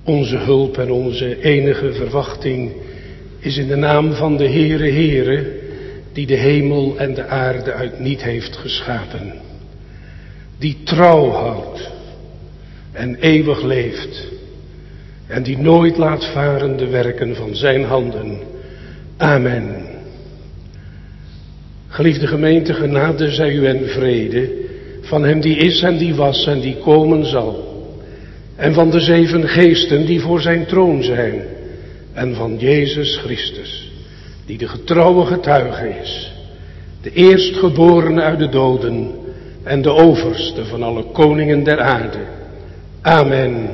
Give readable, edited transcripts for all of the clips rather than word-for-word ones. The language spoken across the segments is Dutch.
Onze hulp en onze enige verwachting is in de naam van de Heere, die de hemel en de aarde uit niet heeft geschapen. Die trouw houdt en eeuwig leeft en die nooit laat varen de werken van zijn handen. Amen. Geliefde gemeente, genade zij u en vrede van hem die is en die was en die komen zal. En van de 7 geesten die voor zijn troon zijn. En van Jezus Christus, die de getrouwe getuige is. De eerstgeborene uit de doden en de overste van alle koningen der aarde. Amen.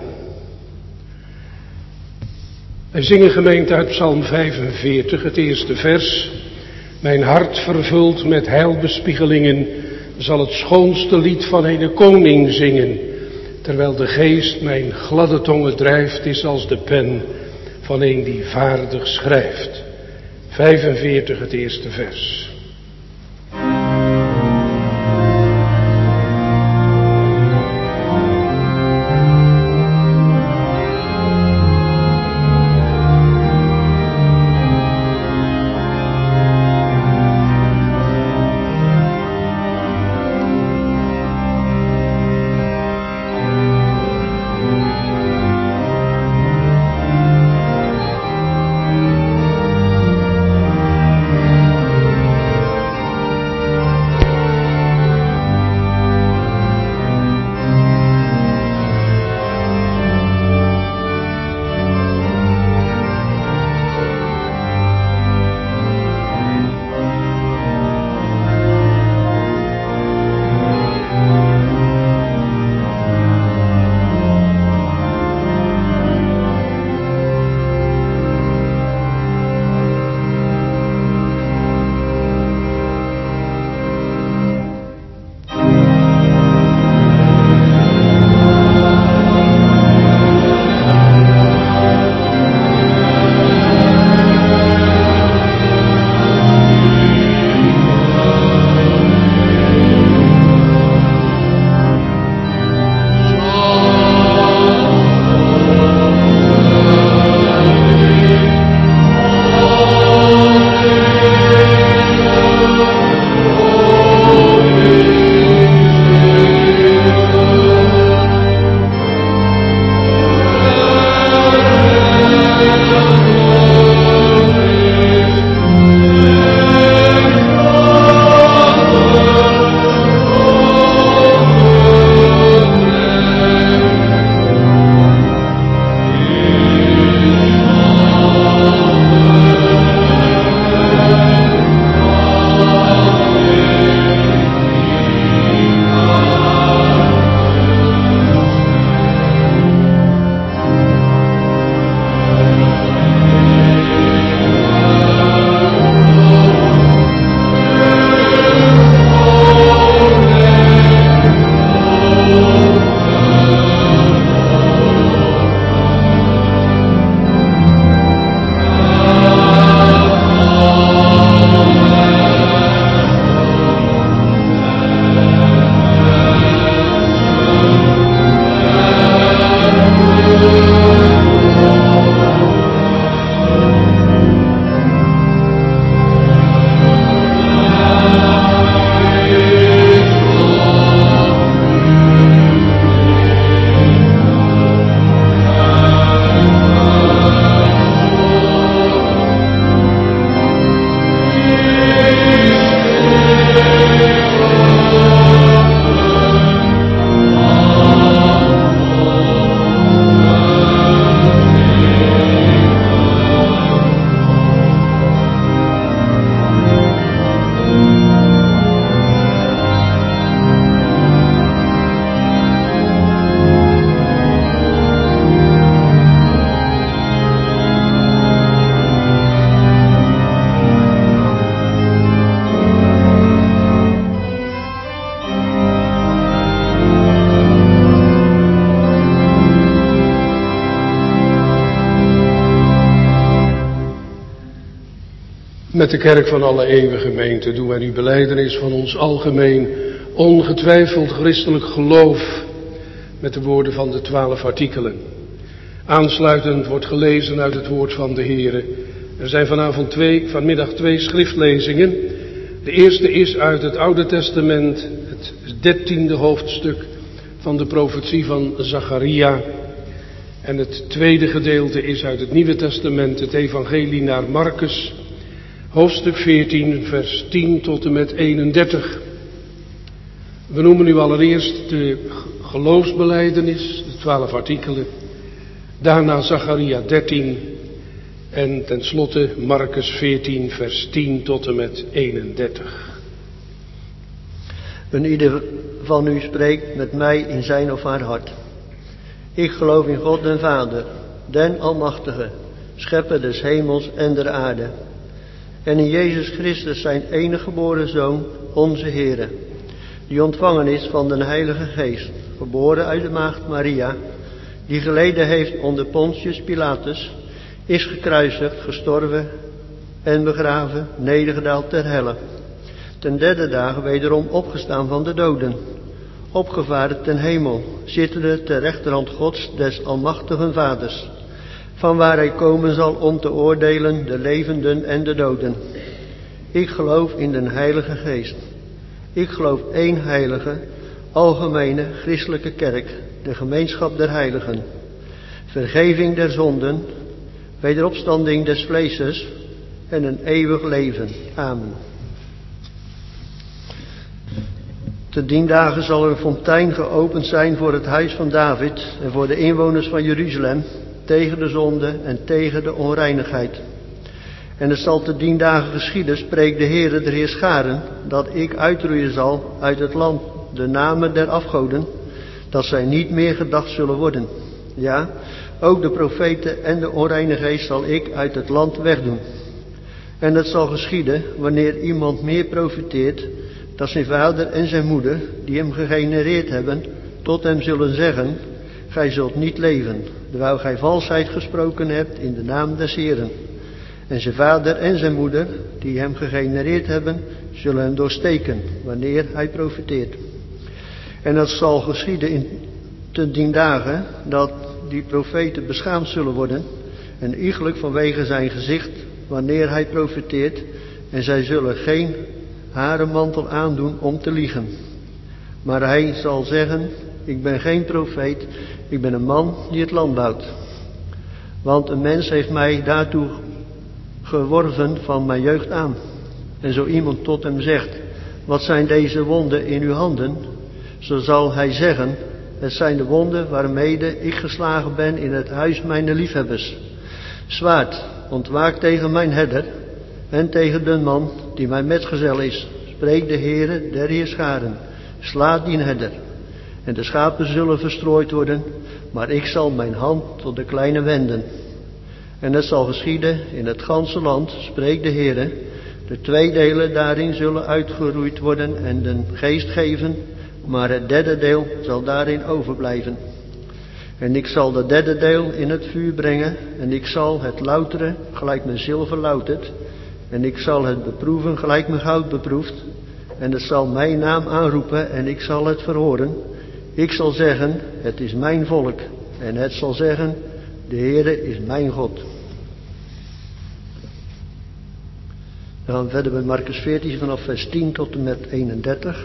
Wij zingen gemeente uit Psalm 45, het eerste vers. Mijn hart vervuld met heilbespiegelingen zal het schoonste lied van een koning zingen. Terwijl de geest mijn gladde tongen drijft, is als de pen van een die vaardig schrijft. 45, het eerste vers. Met de kerk van alle eeuwige gemeente doen wij nu belijdenis van ons algemeen, ongetwijfeld christelijk geloof met de woorden van de 12 artikelen. Aansluitend wordt gelezen uit het woord van de Heere. Er zijn vanmiddag twee schriftlezingen. De eerste is uit het Oude Testament, het 13e hoofdstuk van de profetie van Zacharia. En het tweede gedeelte is uit het Nieuwe Testament, het evangelie naar Marcus, hoofdstuk 14, vers 10 tot en met 31. We noemen nu allereerst de geloofsbelijdenis, de 12 artikelen. Daarna Zacharia 13 en tenslotte Marcus 14, vers 10 tot en met 31. Een ieder van u spreekt met mij in zijn of haar hart. Ik geloof in God den Vader, den Almachtige, schepper des hemels en der aarde. En in Jezus Christus zijn enige geboren Zoon, onze Heere, die ontvangen is van den Heilige Geest, geboren uit de maagd Maria, die geleden heeft onder Pontius Pilatus, is gekruisigd, gestorven en begraven, nedergedaald ter helle. Ten derde dagen wederom opgestaan van de doden, opgevaren ten hemel, zittende ter rechterhand Gods des almachtigen Vaders, van waar hij komen zal om te oordelen de levenden en de doden. Ik geloof in den Heilige Geest. Ik geloof één heilige, algemene, christelijke kerk, de gemeenschap der heiligen, vergeving der zonden, wederopstanding des vleeses en een eeuwig leven. Amen. Te dien dagen zal er een fontein geopend zijn voor het huis van David en voor de inwoners van Jeruzalem, tegen de zonde en tegen de onreinigheid. En het zal te dien dagen geschieden, spreekt de Heere der Heerscharen, dat ik uitroeien zal uit het land de namen der afgoden, dat zij niet meer gedacht zullen worden. Ja, ook de profeten en de onreine geest zal ik uit het land wegdoen. En het zal geschieden, wanneer iemand meer profiteert, dat zijn vader en zijn moeder, die hem gegenereerd hebben, tot hem zullen zeggen, gij zult niet leven, terwijl gij valsheid gesproken hebt in de naam des Heeren. En zijn vader en zijn moeder, die hem gegenereerd hebben, zullen hem doorsteken, wanneer hij profiteert. En het zal geschieden te dien dagen, dat die profeten beschaamd zullen worden, en iegelijk vanwege zijn gezicht, wanneer hij profiteert, en zij zullen geen harenmantel aandoen om te liegen. Maar hij zal zeggen, ik ben geen profeet, ik ben een man die het land bouwt. Want een mens heeft mij daartoe geworven van mijn jeugd aan. En zo iemand tot hem zegt, wat zijn deze wonden in uw handen? Zo zal hij zeggen, het zijn de wonden waarmede ik geslagen ben in het huis mijner liefhebbers. Zwaard, ontwaak tegen mijn herder en tegen de man die mijn metgezel is. Spreekt de Heere der Heerscharen, slaat die herder. En de schapen zullen verstrooid worden, maar ik zal mijn hand tot de kleine wenden. En het zal geschieden in het ganse land, spreekt de Heere, de twee delen daarin zullen uitgeroeid worden en den geest geven, maar het derde deel zal daarin overblijven. En ik zal dat derde deel in het vuur brengen, en ik zal het louteren gelijk men zilver loutert, en ik zal het beproeven gelijk men goud beproeft, en het zal mijn naam aanroepen, en ik zal het verhoren. Ik zal zeggen, het is mijn volk, en het zal zeggen, de Heere is mijn God. Dan gaan we verder met Marcus 14 vanaf vers 10 tot en met 31.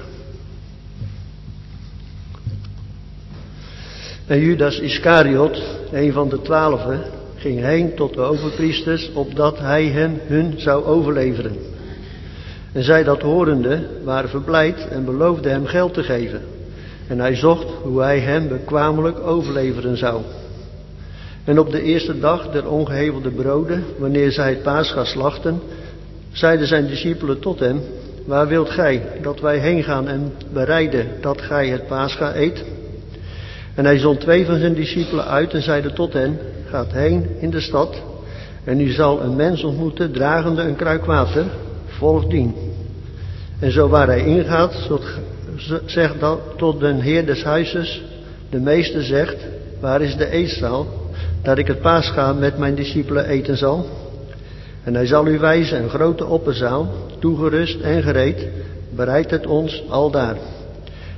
En Judas Iscariot, een van de 12, ging heen tot de overpriesters, opdat hij hun zou overleveren. En zij dat horende waren verblijd en beloofden hem geld te geven. En hij zocht hoe hij hem bekwamelijk overleveren zou. En op de eerste dag der ongehevelde broden, wanneer zij het Pascha slachten, zeiden zijn discipelen tot hem, waar wilt gij dat wij heen gaan en bereiden dat gij het Pascha eet? En hij zond 2 van zijn discipelen uit en zeide tot hen, gaat heen in de stad en u zal een mens ontmoeten dragende een kruik water, volgt dien. En zo waar hij ingaat, zegt dat tot den heer des huizes, de meester zegt, waar is de eetzaal, dat ik het Pascha met mijn discipelen eten zal? En hij zal u wijzen een grote opperzaal, toegerust en gereed, bereidt het ons aldaar.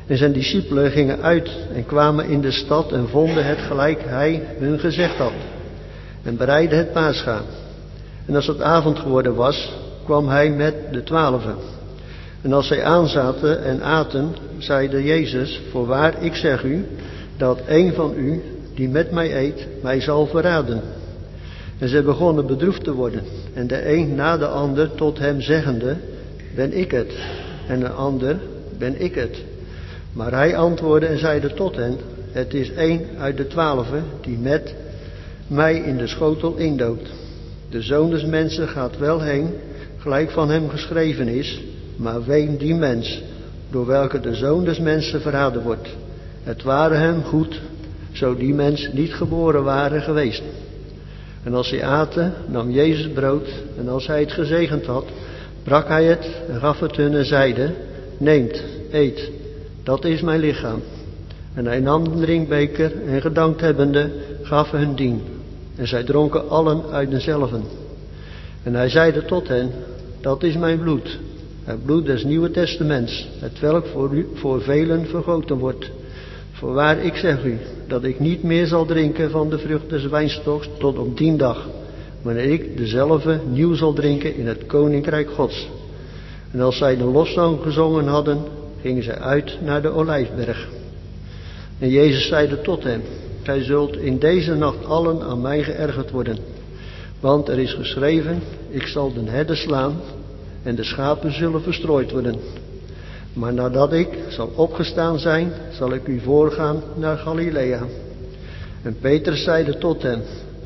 En zijn discipelen gingen uit en kwamen in de stad en vonden het gelijk hij hun gezegd had. En bereidden het Pascha. En als het avond geworden was, kwam hij met de 12. En als zij aanzaten en aten, zeide Jezus: voorwaar, ik zeg u, dat een van u, die met mij eet, mij zal verraden. En zij begonnen bedroefd te worden. En de een na de ander tot hem zeggende: ben ik het? En de ander: ben ik het? Maar hij antwoordde en zeide tot hen: het is een uit de 12 die met mij in de schotel indoopt. De Zoon des Mensen gaat wel heen, gelijk van hem geschreven is, maar wee die mens, door welke de Zoon des Mensen verraden wordt. Het ware hem goed, zo die mens niet geboren ware geweest. En als zij aten, nam Jezus brood, en als hij het gezegend had, brak hij het en gaf het hun en zeide: neemt, eet, dat is mijn lichaam. En hij nam de drinkbeker en gedankt hebbende, gaf hun dien. En zij dronken allen uit dezelfde. En hij zeide tot hen: dat is mijn bloed, het bloed des Nieuwe Testaments, hetwelk voor velen vergoten wordt. Voorwaar, ik zeg u, dat ik niet meer zal drinken van de vrucht des wijnstoks tot op dien dag, wanneer ik dezelfde nieuw zal drinken in het koninkrijk Gods. En als zij de lofzang gezongen hadden, gingen zij uit naar de Olijfberg. En Jezus zeide tot hen: gij zult in deze nacht allen aan mij geërgerd worden. Want er is geschreven: ik zal de herder slaan en de schapen zullen verstrooid worden. Maar nadat ik zal opgestaan zijn, zal ik u voorgaan naar Galilea. En Petrus zeide tot hen: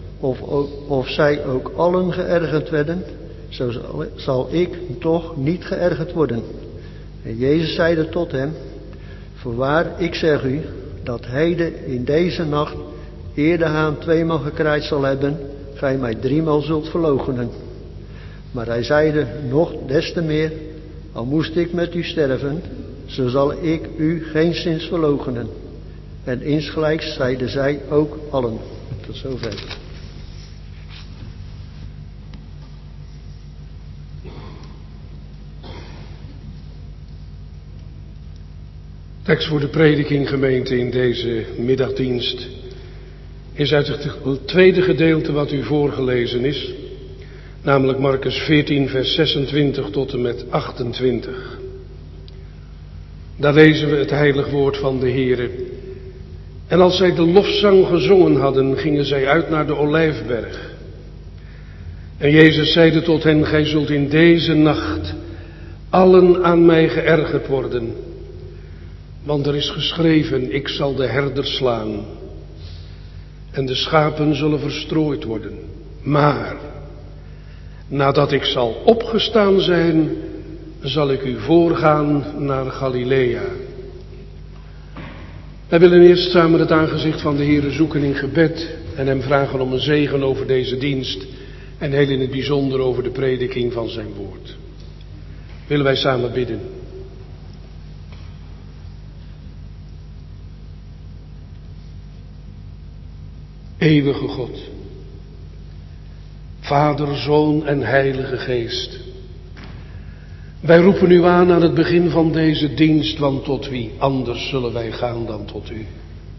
of zij ook allen geërgerd werden, zo zal ik toch niet geërgerd worden. En Jezus zeide tot hem: voorwaar, ik zeg u, dat heden in deze nacht, eer de haan 2-maal gekraaid zal hebben, gij mij 3-maal zult verloochenen. Maar hij zeide nog des te meer: al moest ik met u sterven, zo zal ik u geenszins verloochenen. En insgelijks zeiden zij ook allen. Tot zover. Tekst voor de prediking, gemeente, in deze middagdienst is uit het tweede gedeelte wat u voorgelezen is, namelijk Marcus 14 vers 26 tot en met 28. Daar lezen we het heilig woord van de Heere. En als zij de lofzang gezongen hadden, gingen zij uit naar de Olijfberg. En Jezus zeide tot hen: gij zult in deze nacht allen aan mij geërgerd worden. Want er is geschreven: ik zal de herder slaan en de schapen zullen verstrooid worden. Maar nadat ik zal opgestaan zijn, zal ik u voorgaan naar Galilea. Wij willen eerst samen het aangezicht van de Heere zoeken in gebed en hem vragen om een zegen over deze dienst en heel in het bijzonder over de prediking van zijn woord. Willen wij samen bidden. Eeuwige God, Vader, Zoon en Heilige Geest, wij roepen u aan het begin van deze dienst, want tot wie anders zullen wij gaan dan tot u.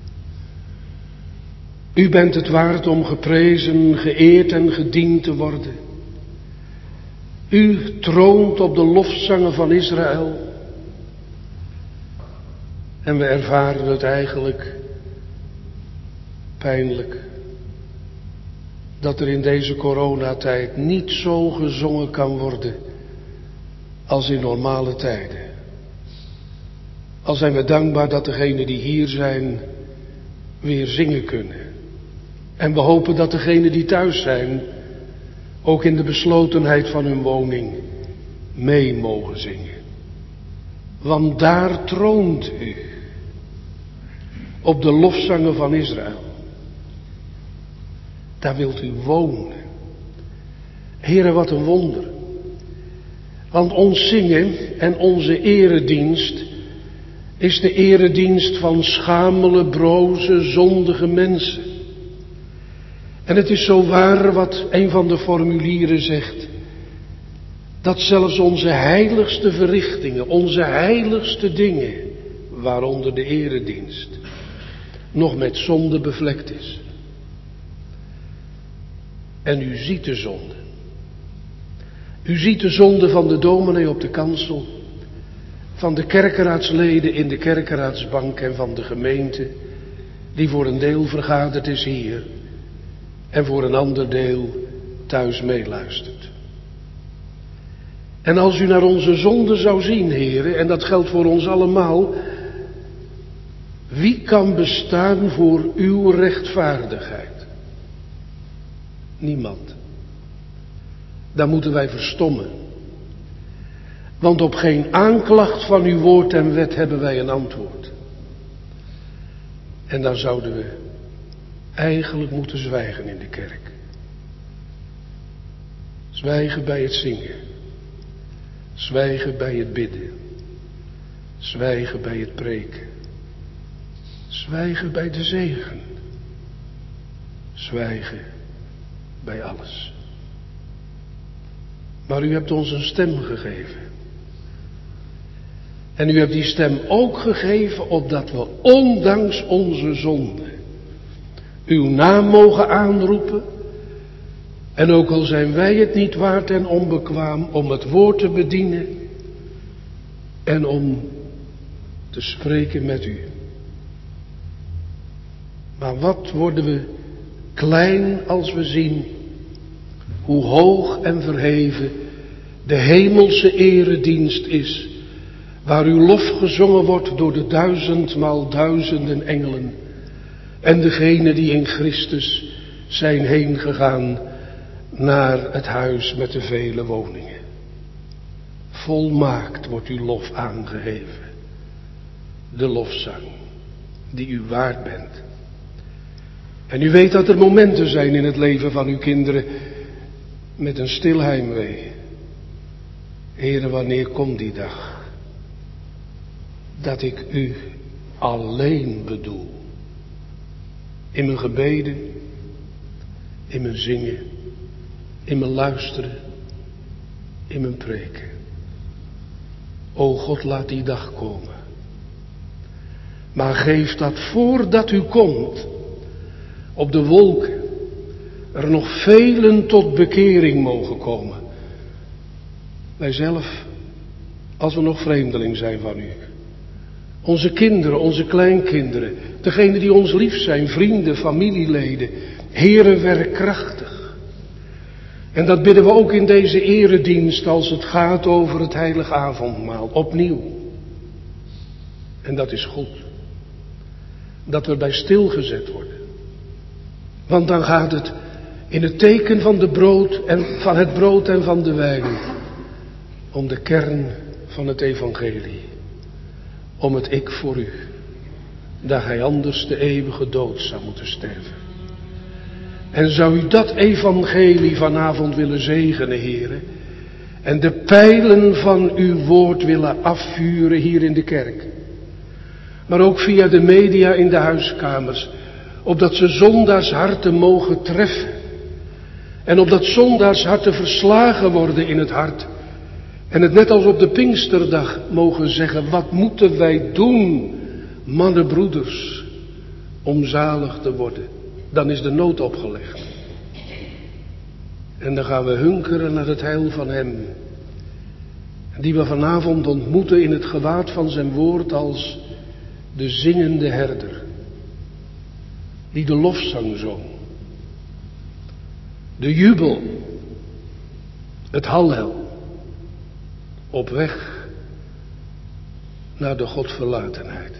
U bent het waard om geprezen, geëerd en gediend te worden. U troont op de lofzangen van Israël. En we ervaren het eigenlijk pijnlijk dat er in deze coronatijd niet zo gezongen kan worden als in normale tijden. Al zijn we dankbaar dat degenen die hier zijn weer zingen kunnen. En we hopen dat degenen die thuis zijn ook in de beslotenheid van hun woning mee mogen zingen. Want daar troont u op de lofzangen van Israël. Daar wilt u wonen. Heere, wat een wonder. Want ons zingen en onze eredienst is de eredienst van schamele, broze, zondige mensen. En het is zo waar wat een van de formulieren zegt, dat zelfs onze heiligste verrichtingen, onze heiligste dingen, waaronder de eredienst, nog met zonde bevlekt is. En u ziet de zonde. U ziet de zonde van de dominee op de kansel, van de kerkeraadsleden in de kerkeraadsbank en van de gemeente, die voor een deel vergaderd is hier en voor een ander deel thuis meeluistert. En als u naar onze zonde zou zien, heren, en dat geldt voor ons allemaal, wie kan bestaan voor uw rechtvaardigheid? Niemand. Dan moeten wij verstommen. Want op geen aanklacht van uw woord en wet hebben wij een antwoord. En dan zouden we eigenlijk moeten zwijgen in de kerk. Zwijgen bij het zingen. Zwijgen bij het bidden. Zwijgen bij het preken. Zwijgen bij de zegen. Zwijgen bij alles. Maar u hebt ons een stem gegeven. En u hebt die stem ook gegeven opdat we ondanks onze zonde uw naam mogen aanroepen. En ook al zijn wij het niet waard en onbekwaam om het woord te bedienen en om te spreken met u. Maar wat worden we klein als we zien hoe hoog en verheven de hemelse eredienst is, waar uw lof gezongen wordt door de 1000 engelen en degenen die in Christus zijn heen gegaan naar het huis met de vele woningen. Volmaakt wordt uw lof aangeheven, de lofzang die u waard bent. En u weet dat er momenten zijn in het leven van uw kinderen met een stil heimwee. Heere, wanneer komt die dag dat ik u alleen bedoel? In mijn gebeden, in mijn zingen, in mijn luisteren, in mijn preken. O God, laat die dag komen. Maar geef dat voordat u komt, op de wolken, er nog velen tot bekering mogen komen. Wij zelf, als we nog vreemdeling zijn van u. Onze kinderen, onze kleinkinderen, degenen die ons lief zijn, vrienden, familieleden. Heere, werk krachtig. En dat bidden we ook in deze eredienst als het gaat over het heilige avondmaal, opnieuw. En dat is goed. Dat we bij stilgezet worden. Want dan gaat het in het teken van het brood en van de wijn om de kern van het evangelie. Om het ik voor u. Dat gij anders de eeuwige dood zou moeten sterven. En zou u dat evangelie vanavond willen zegenen, heren. En de pijlen van uw woord willen afvuren hier in de kerk. Maar ook via de media in de huiskamers. Opdat ze zondaarsharten mogen treffen. En opdat zondaarsharten verslagen worden in het hart. En het net als op de Pinksterdag mogen zeggen, wat moeten wij doen, mannen, broeders, om zalig te worden. Dan is de nood opgelegd. En dan gaan we hunkeren naar het heil van hem. Die we vanavond ontmoeten in het gewaad van zijn woord als de zingende herder. Die de lofzang zong. De jubel. Het hallel. Op weg naar de Godverlatenheid.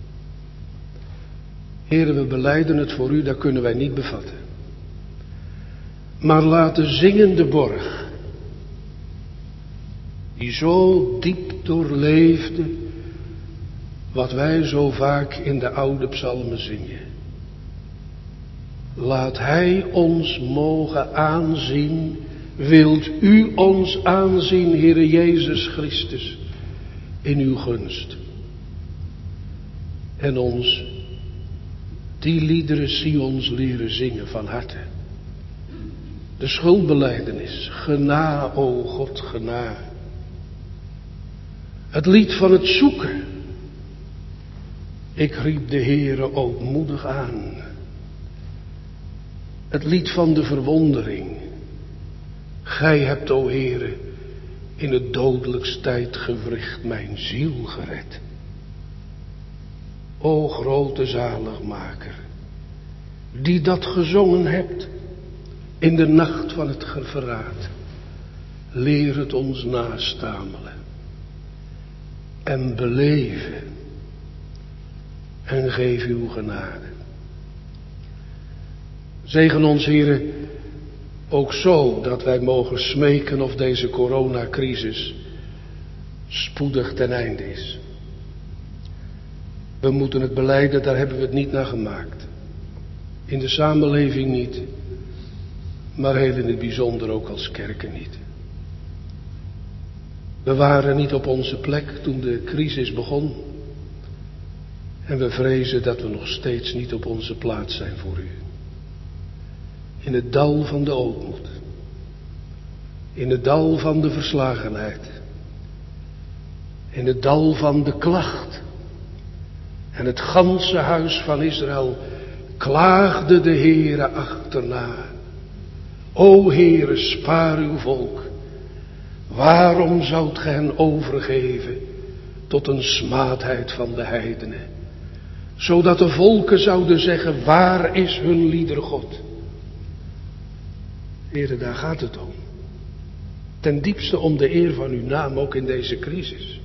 Heren, we belijden het voor u, dat kunnen wij niet bevatten. Maar laat de zingende borg, die zo diep doorleefde, wat wij zo vaak in de oude psalmen zingen. Laat hij ons mogen aanzien. Wilt u ons aanzien, Heere Jezus Christus, in uw gunst. En ons die liederen Sions leren zingen van harte. De schuldbelijdenis, gena, o God, gena. Het lied van het zoeken. Ik riep de Heere ootmoedig aan. Het lied van de verwondering. Gij hebt, o Heere, in het dodelijkst tijdgewricht mijn ziel gered. O grote zaligmaker, die dat gezongen hebt in de nacht van het verraad. Leer het ons nastamelen en beleven en geef uw genade. Zegen ons, Heere, ook zo dat wij mogen smeken of deze coronacrisis spoedig ten einde is. We moeten het belijden, daar hebben we het niet naar gemaakt. In de samenleving niet, maar heel in het bijzonder ook als kerken niet. We waren niet op onze plek toen de crisis begon. En we vrezen dat we nog steeds niet op onze plaats zijn voor u. In het dal van de ootmoed. In het dal van de verslagenheid. In het dal van de klacht. En het ganse huis van Israël klaagde de Heere achterna. O Heere, spaar uw volk. Waarom zoudt gij hen overgeven tot een smaadheid van de heidenen? Zodat de volken zouden zeggen, waar is hun liedergod? Heere, daar gaat het om. Ten diepste om de eer van uw naam, ook in deze crisis.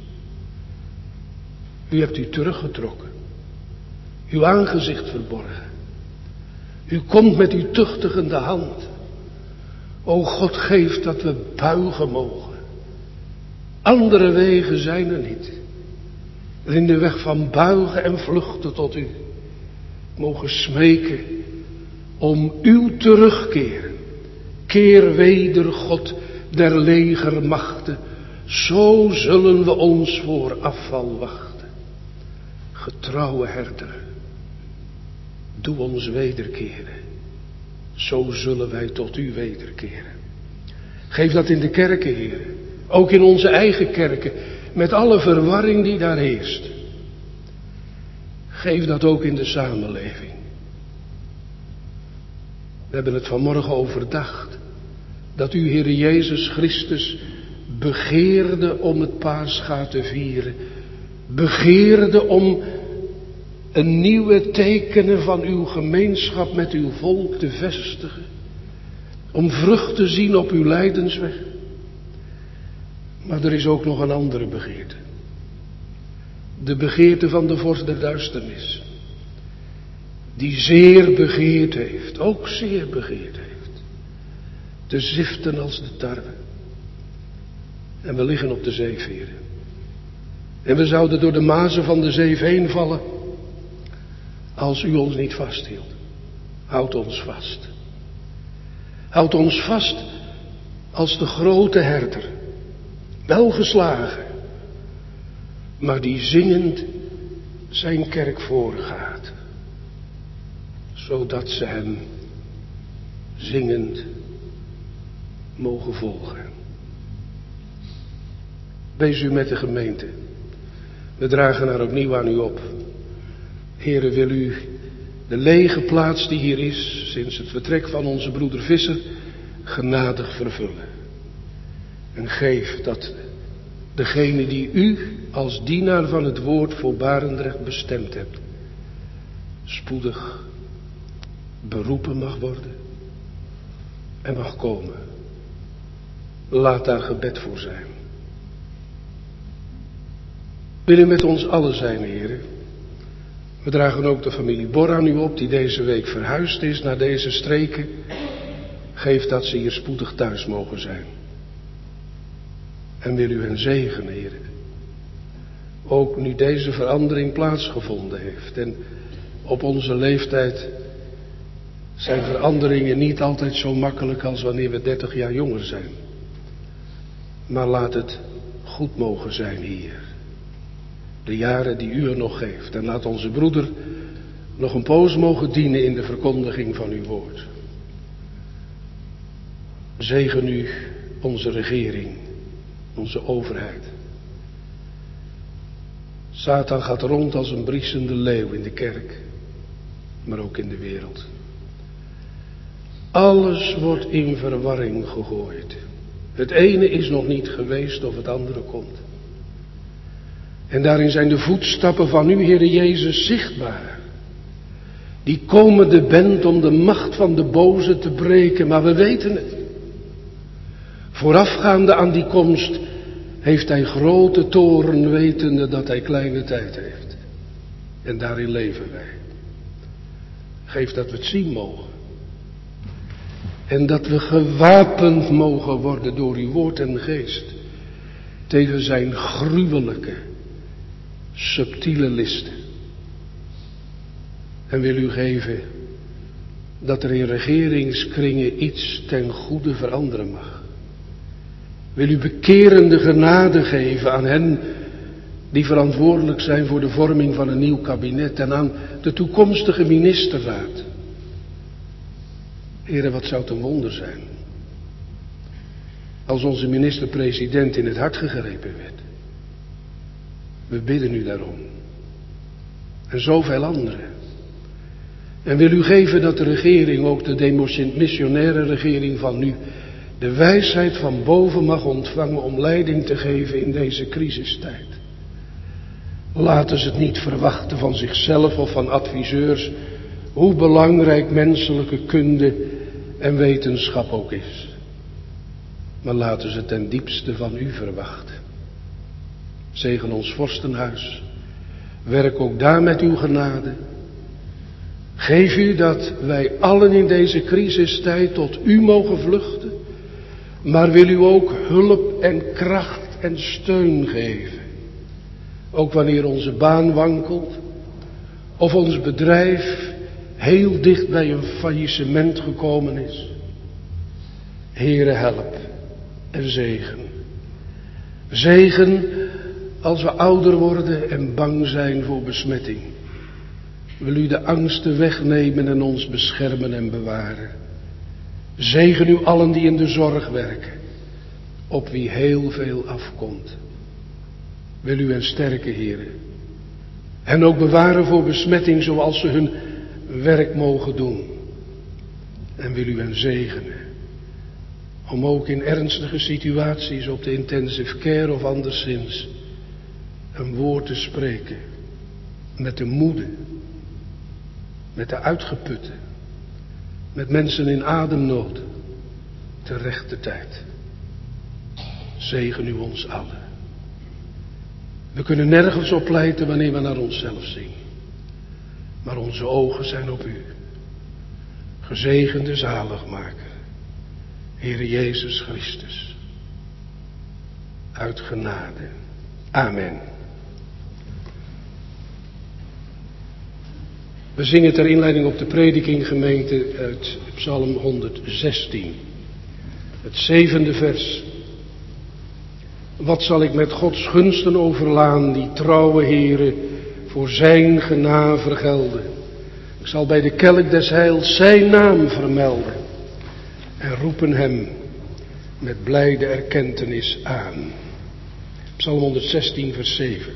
U hebt u teruggetrokken. Uw aangezicht verborgen. U komt met uw tuchtigende hand. O God, geef dat we buigen mogen. Andere wegen zijn er niet. In de weg van buigen en vluchten tot u. Mogen smeken om uw terugkeer. Keer weder, God der legermachten. Zo zullen we ons voor afval wachten. Getrouwe herder, doe ons wederkeren. Zo zullen wij tot u wederkeren. Geef dat in de kerken, Heer. Ook in onze eigen kerken. Met alle verwarring die daar heerst. Geef dat ook in de samenleving. We hebben het vanmorgen overdacht. Dat u, Heer Jezus Christus, begeerde om het Paascha te vieren. Begeerde om een nieuwe tekenen van uw gemeenschap met uw volk te vestigen. Om vrucht te zien op uw lijdensweg. Maar er is ook nog een andere begeerte. De begeerte van de vorst der duisternis. Die zeer begeerd heeft, ook zeer begeerd heeft. Te ziften als de tarwe. En we liggen op de zeeveren. En we zouden door de mazen van de zee heen vallen. Als u ons niet vasthield. Houd ons vast. Houd ons vast als de grote herder. Welgeslagen. Maar die zingend zijn kerk voorgaat. Zodat ze hem zingend mogen volgen. Wees u met de gemeente. We dragen haar opnieuw aan u op. Heere, wil u de lege plaats die hier is, sinds het vertrek van onze broeder Visser, genadig vervullen. En geef dat degene die u als dienaar van het woord voor Barendrecht bestemd hebt, spoedig beroepen mag worden en mag komen. Laat daar gebed voor zijn. Wil u met ons allen zijn, heren. We dragen ook de familie Bor aan u op, die deze week verhuisd is naar deze streken. Geef dat ze hier spoedig thuis mogen zijn. En wil u hen zegenen, heren. Ook nu deze verandering plaatsgevonden heeft. En op onze leeftijd zijn veranderingen niet altijd zo makkelijk als wanneer we 30 jaar jonger zijn. Maar laat het goed mogen zijn hier. De jaren die u er nog geeft. En laat onze broeder nog een poos mogen dienen in de verkondiging van uw woord. Zegen u onze regering, onze overheid. Satan gaat rond als een briesende leeuw in de kerk, maar ook in de wereld. Alles wordt in verwarring gegooid. Het ene is nog niet geweest of het andere komt. En daarin zijn de voetstappen van uw Heere Jezus zichtbaar. Die komende bent om de macht van de boze te breken, maar we weten het. Voorafgaande aan die komst heeft hij grote toorn, wetende dat hij kleine tijd heeft. En daarin leven wij. Geef dat we het zien mogen. En dat we gewapend mogen worden door uw woord en geest. Tegen zijn gruwelijke, subtiele listen. En wil u geven dat er in regeringskringen iets ten goede veranderen mag. Wil u bekerende genade geven aan hen die verantwoordelijk zijn voor de vorming van een nieuw kabinet en aan de toekomstige ministerraad. Heren, wat zou het een wonder zijn als onze minister-president in het hart gegrepen werd. We bidden u daarom. En zoveel anderen. En wil u geven dat de regering, ook de demissionaire regering van nu, de wijsheid van boven mag ontvangen om leiding te geven in deze crisistijd. Laten ze het niet verwachten van zichzelf of van adviseurs, hoe belangrijk menselijke kunde en wetenschap ook is. Maar laten ze ten diepste van u verwachten. Zegen ons vorstenhuis. Werk ook daar met uw genade. Geef u dat wij allen in deze crisistijd tot u mogen vluchten. Maar wil u ook hulp en kracht en steun geven. Ook wanneer onze baan wankelt. Of ons bedrijf heel dicht bij een faillissement gekomen is. Heere, help en zegen. Zegen als we ouder worden en bang zijn voor besmetting. Wil u de angsten wegnemen en ons beschermen en bewaren. Zegen u allen die in de zorg werken, op wie heel veel afkomt. Wil u hen sterken, Heere. En ook bewaren voor besmetting zoals ze hun werk mogen doen. En wil u hen zegenen. Om ook in ernstige situaties op de intensive care of anderszins een woord te spreken. Met de moede. Met de uitgeputte. Met mensen in ademnood. Ter rechte tijd. Zegen u ons allen. We kunnen nergens op letten wanneer we naar onszelf zien. Maar onze ogen zijn op u. Gezegende zaligmaker. Heere Jezus Christus. Uit genade. Amen. We zingen ter inleiding op de prediking, gemeente, uit Psalm 116. Het 7e vers. Wat zal ik met Gods gunsten overlaan, die trouwe Heere, voor zijn genade vergelden. Ik zal bij de kelk des heils zijn naam vermelden. En roepen hem met blijde erkentenis aan. Psalm 116 vers 7.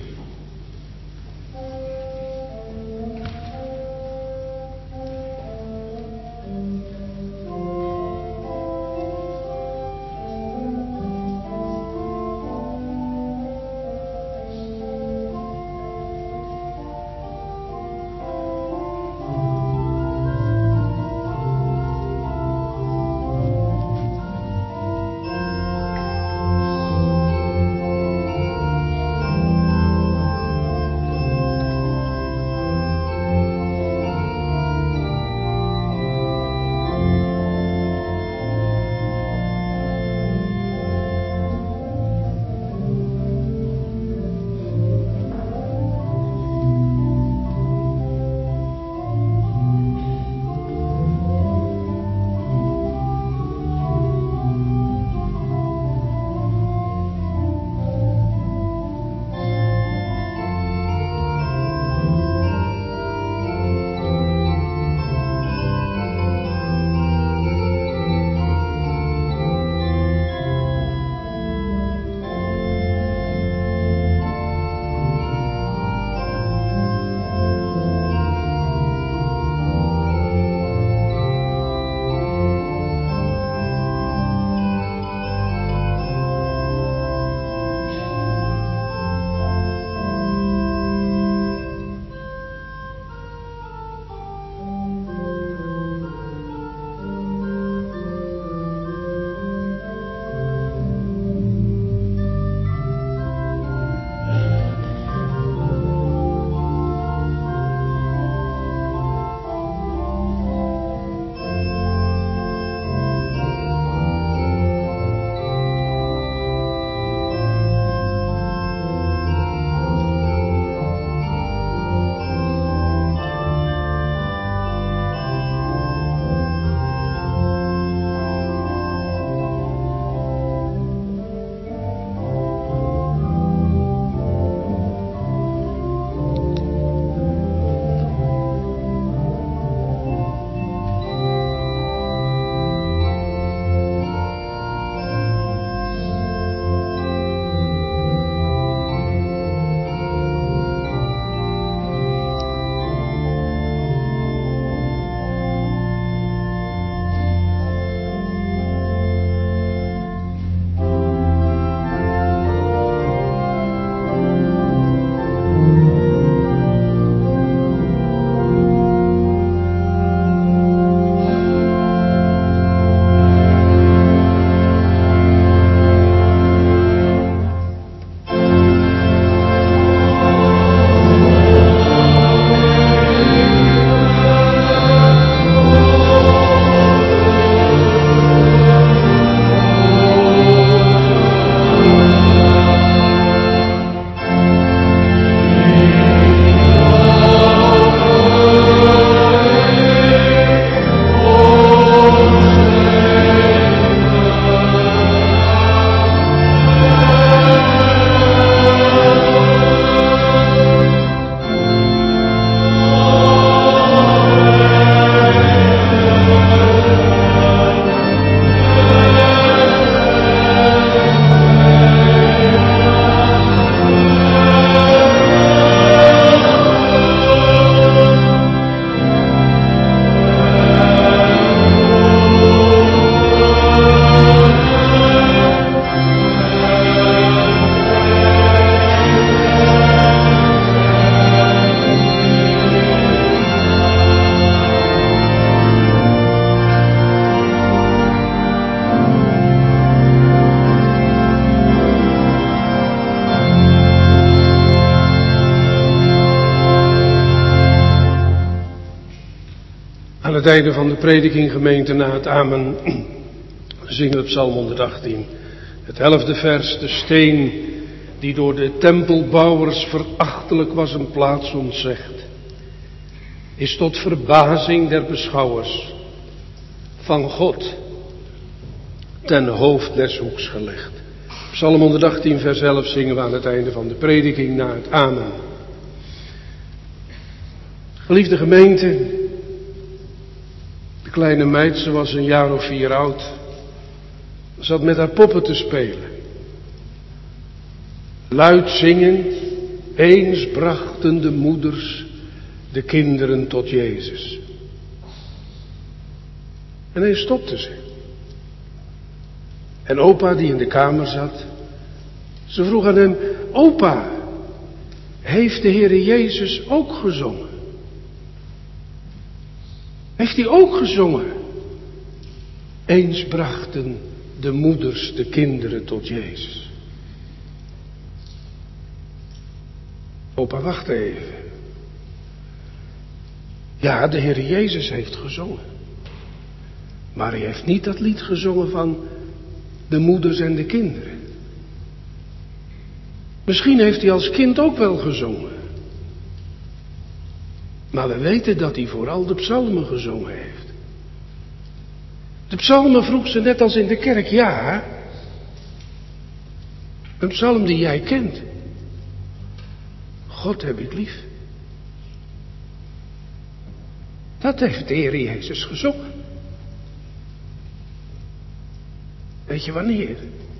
het einde van de prediking, gemeente, na het amen, zingen we Psalm 118. Het 11e vers, de steen die door de tempelbouwers verachtelijk was een plaats ontzegd, is tot verbazing der beschouwers van God ten hoofd des hoeks gelegd. Psalm 118 vers 11 zingen we aan het einde van de prediking na het amen. Geliefde gemeente, de kleine meid, ze was een jaar of 4 oud, zat met haar poppen te spelen. Luid zingend, eens brachten de moeders de kinderen tot Jezus. En eens stopte ze. En opa, die in de kamer zat, ze vroeg aan hem: opa, heeft de Heere Jezus ook gezongen? Heeft hij ook gezongen? Eens brachten de moeders de kinderen tot Jezus. Opa, wacht even. Ja, de Heere Jezus heeft gezongen. Maar hij heeft niet dat lied gezongen van de moeders en de kinderen. Misschien heeft hij als kind ook wel gezongen. Maar we weten dat hij vooral de psalmen gezongen heeft. De psalmen, vroeg ze net als in de kerk, ja. Een psalm die jij kent. God heb ik lief. Dat heeft de Heer Jezus gezongen. Weet je wanneer?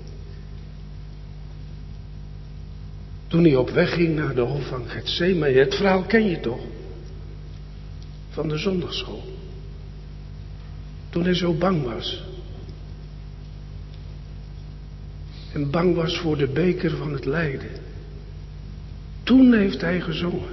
Toen hij op weg ging naar de hof van Getsemane. Het verhaal ken je toch? Van de zondagschool. Toen hij zo bang was. En bang was voor de beker van het lijden. Toen heeft hij gezongen.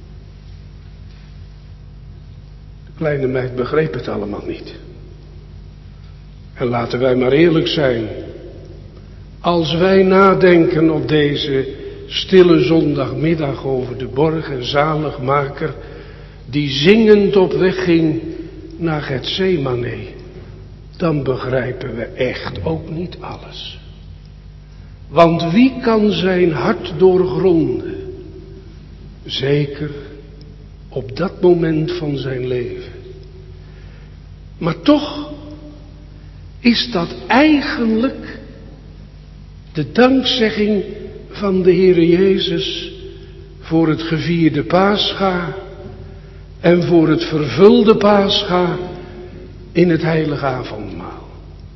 De kleine meid begreep het allemaal niet. En laten wij maar eerlijk zijn. Als wij nadenken op deze stille zondagmiddag over de borg en zaligmaker die zingend op weg ging naar Getsemane, dan begrijpen we echt ook niet alles. Want wie kan zijn hart doorgronden? Zeker op dat moment van zijn leven. Maar toch is dat eigenlijk de dankzegging van de Heere Jezus voor het gevierde Pascha en voor het vervulde Pascha in het heilige avondmaal.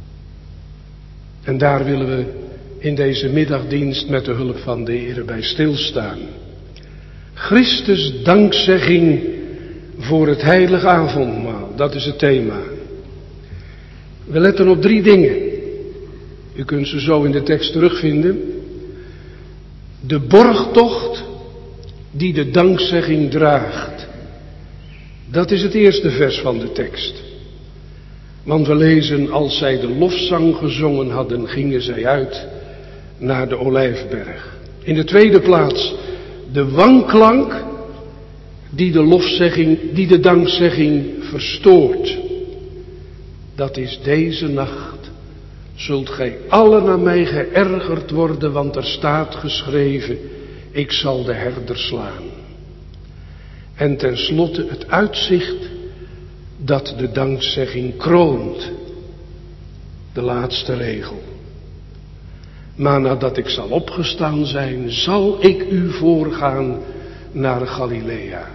En daar willen we in deze middagdienst met de hulp van de Heere bij stilstaan. Christus dankzegging voor het heilige avondmaal, dat is het thema. We letten op 3 dingen. U kunt ze zo in de tekst terugvinden. De borgtocht die de dankzegging draagt. Dat is het eerste vers van de tekst. Want we lezen: als zij de lofzang gezongen hadden, gingen zij uit naar de Olijfberg. In de tweede plaats de wanklank die de dankzegging verstoort. Dat is: deze nacht zult gij allen aan mij geërgerd worden, want er staat geschreven: ik zal de herder slaan. En tenslotte het uitzicht dat de dankzegging kroont. De laatste regel. Maar nadat ik zal opgestaan zijn, zal ik u voorgaan naar Galilea.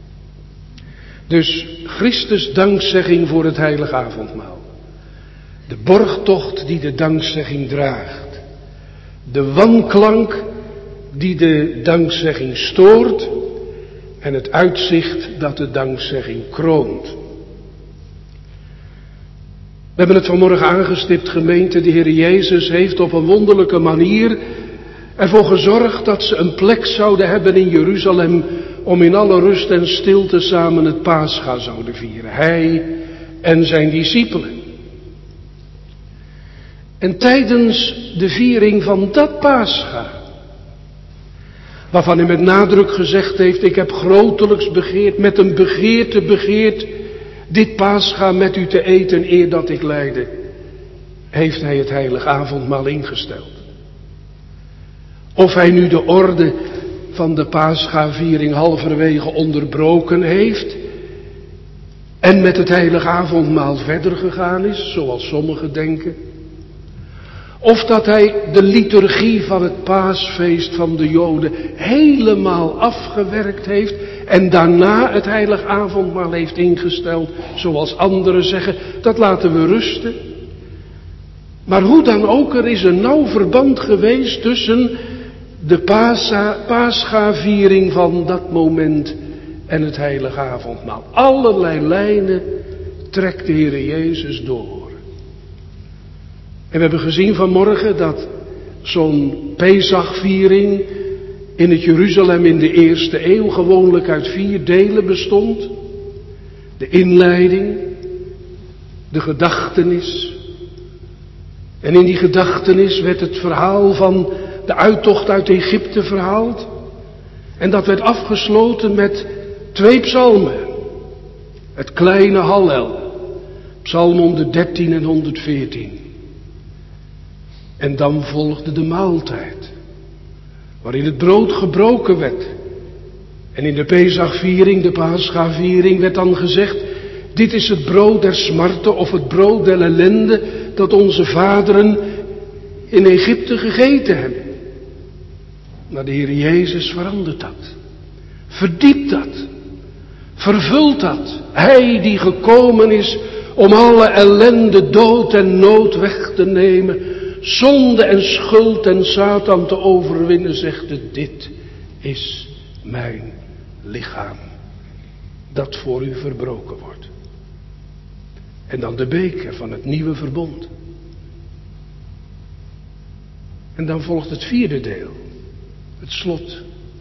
Dus Christus dankzegging voor het heilige avondmaal. De borgtocht die de dankzegging draagt. De wanklank die de dankzegging stoort. En het uitzicht dat de dankzegging kroont. We hebben het vanmorgen aangestipt, gemeente. De Heer Jezus heeft op een wonderlijke manier ervoor gezorgd dat ze een plek zouden hebben in Jeruzalem om in alle rust en stilte samen het Pascha zouden vieren. Hij en zijn discipelen. En tijdens de viering van dat Pascha, waarvan hij met nadruk gezegd heeft: ik heb grotelijks begeerd, met een begeerte begeerd dit Pascha met u te eten eer dat ik lijde, heeft hij het heilige avondmaal ingesteld. Of hij nu de orde van de Paschaviering halverwege onderbroken heeft en met het heilige avondmaal verder gegaan is, zoals sommigen denken. Of dat hij de liturgie van het paasfeest van de Joden helemaal afgewerkt heeft en daarna het heilige avondmaal heeft ingesteld, zoals anderen zeggen, dat laten we rusten. Maar hoe dan ook, er is een nauw verband geweest tussen de Paschaviering van dat moment en het heilige avondmaal. Allerlei lijnen trekt de Heer Jezus door. En we hebben gezien vanmorgen dat zo'n Pesachviering in het Jeruzalem in de eerste eeuw gewoonlijk uit 4 delen bestond. De inleiding, de gedachtenis. En in die gedachtenis werd het verhaal van de uittocht uit Egypte verhaald. En dat werd afgesloten met 2 psalmen. Het kleine Hallel, psalm 113 en 114. En dan volgde de maaltijd, waarin het brood gebroken werd. En in de Pesachviering, de Paschaviering, werd dan gezegd, dit is het brood der smarte of het brood der ellende dat onze vaderen in Egypte gegeten hebben. Maar de Heer Jezus verandert dat, verdiept dat, vervult dat. Hij die gekomen is om alle ellende, dood en nood weg te nemen, zonde en schuld en Satan te overwinnen, zegt het, dit is mijn lichaam, dat voor u verbroken wordt. En dan de beker van het nieuwe verbond. En dan volgt het 4e deel, het slot.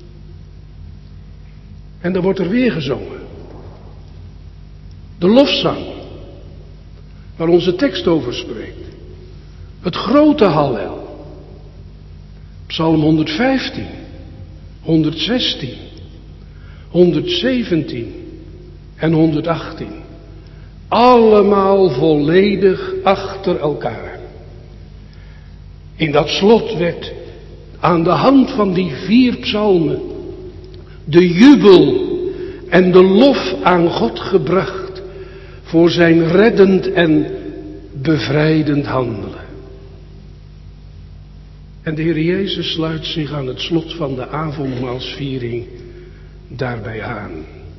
En dan wordt er weer gezongen. De lofzang, waar onze tekst over spreekt. Het grote Hallel. Psalm 115, 116, 117 en 118. Allemaal volledig achter elkaar. In dat slot werd aan de hand van die 4 psalmen de jubel en de lof aan God gebracht voor zijn reddend en bevrijdend handelen. En de Heer Jezus sluit zich aan het slot van de avondmaalsviering daarbij aan.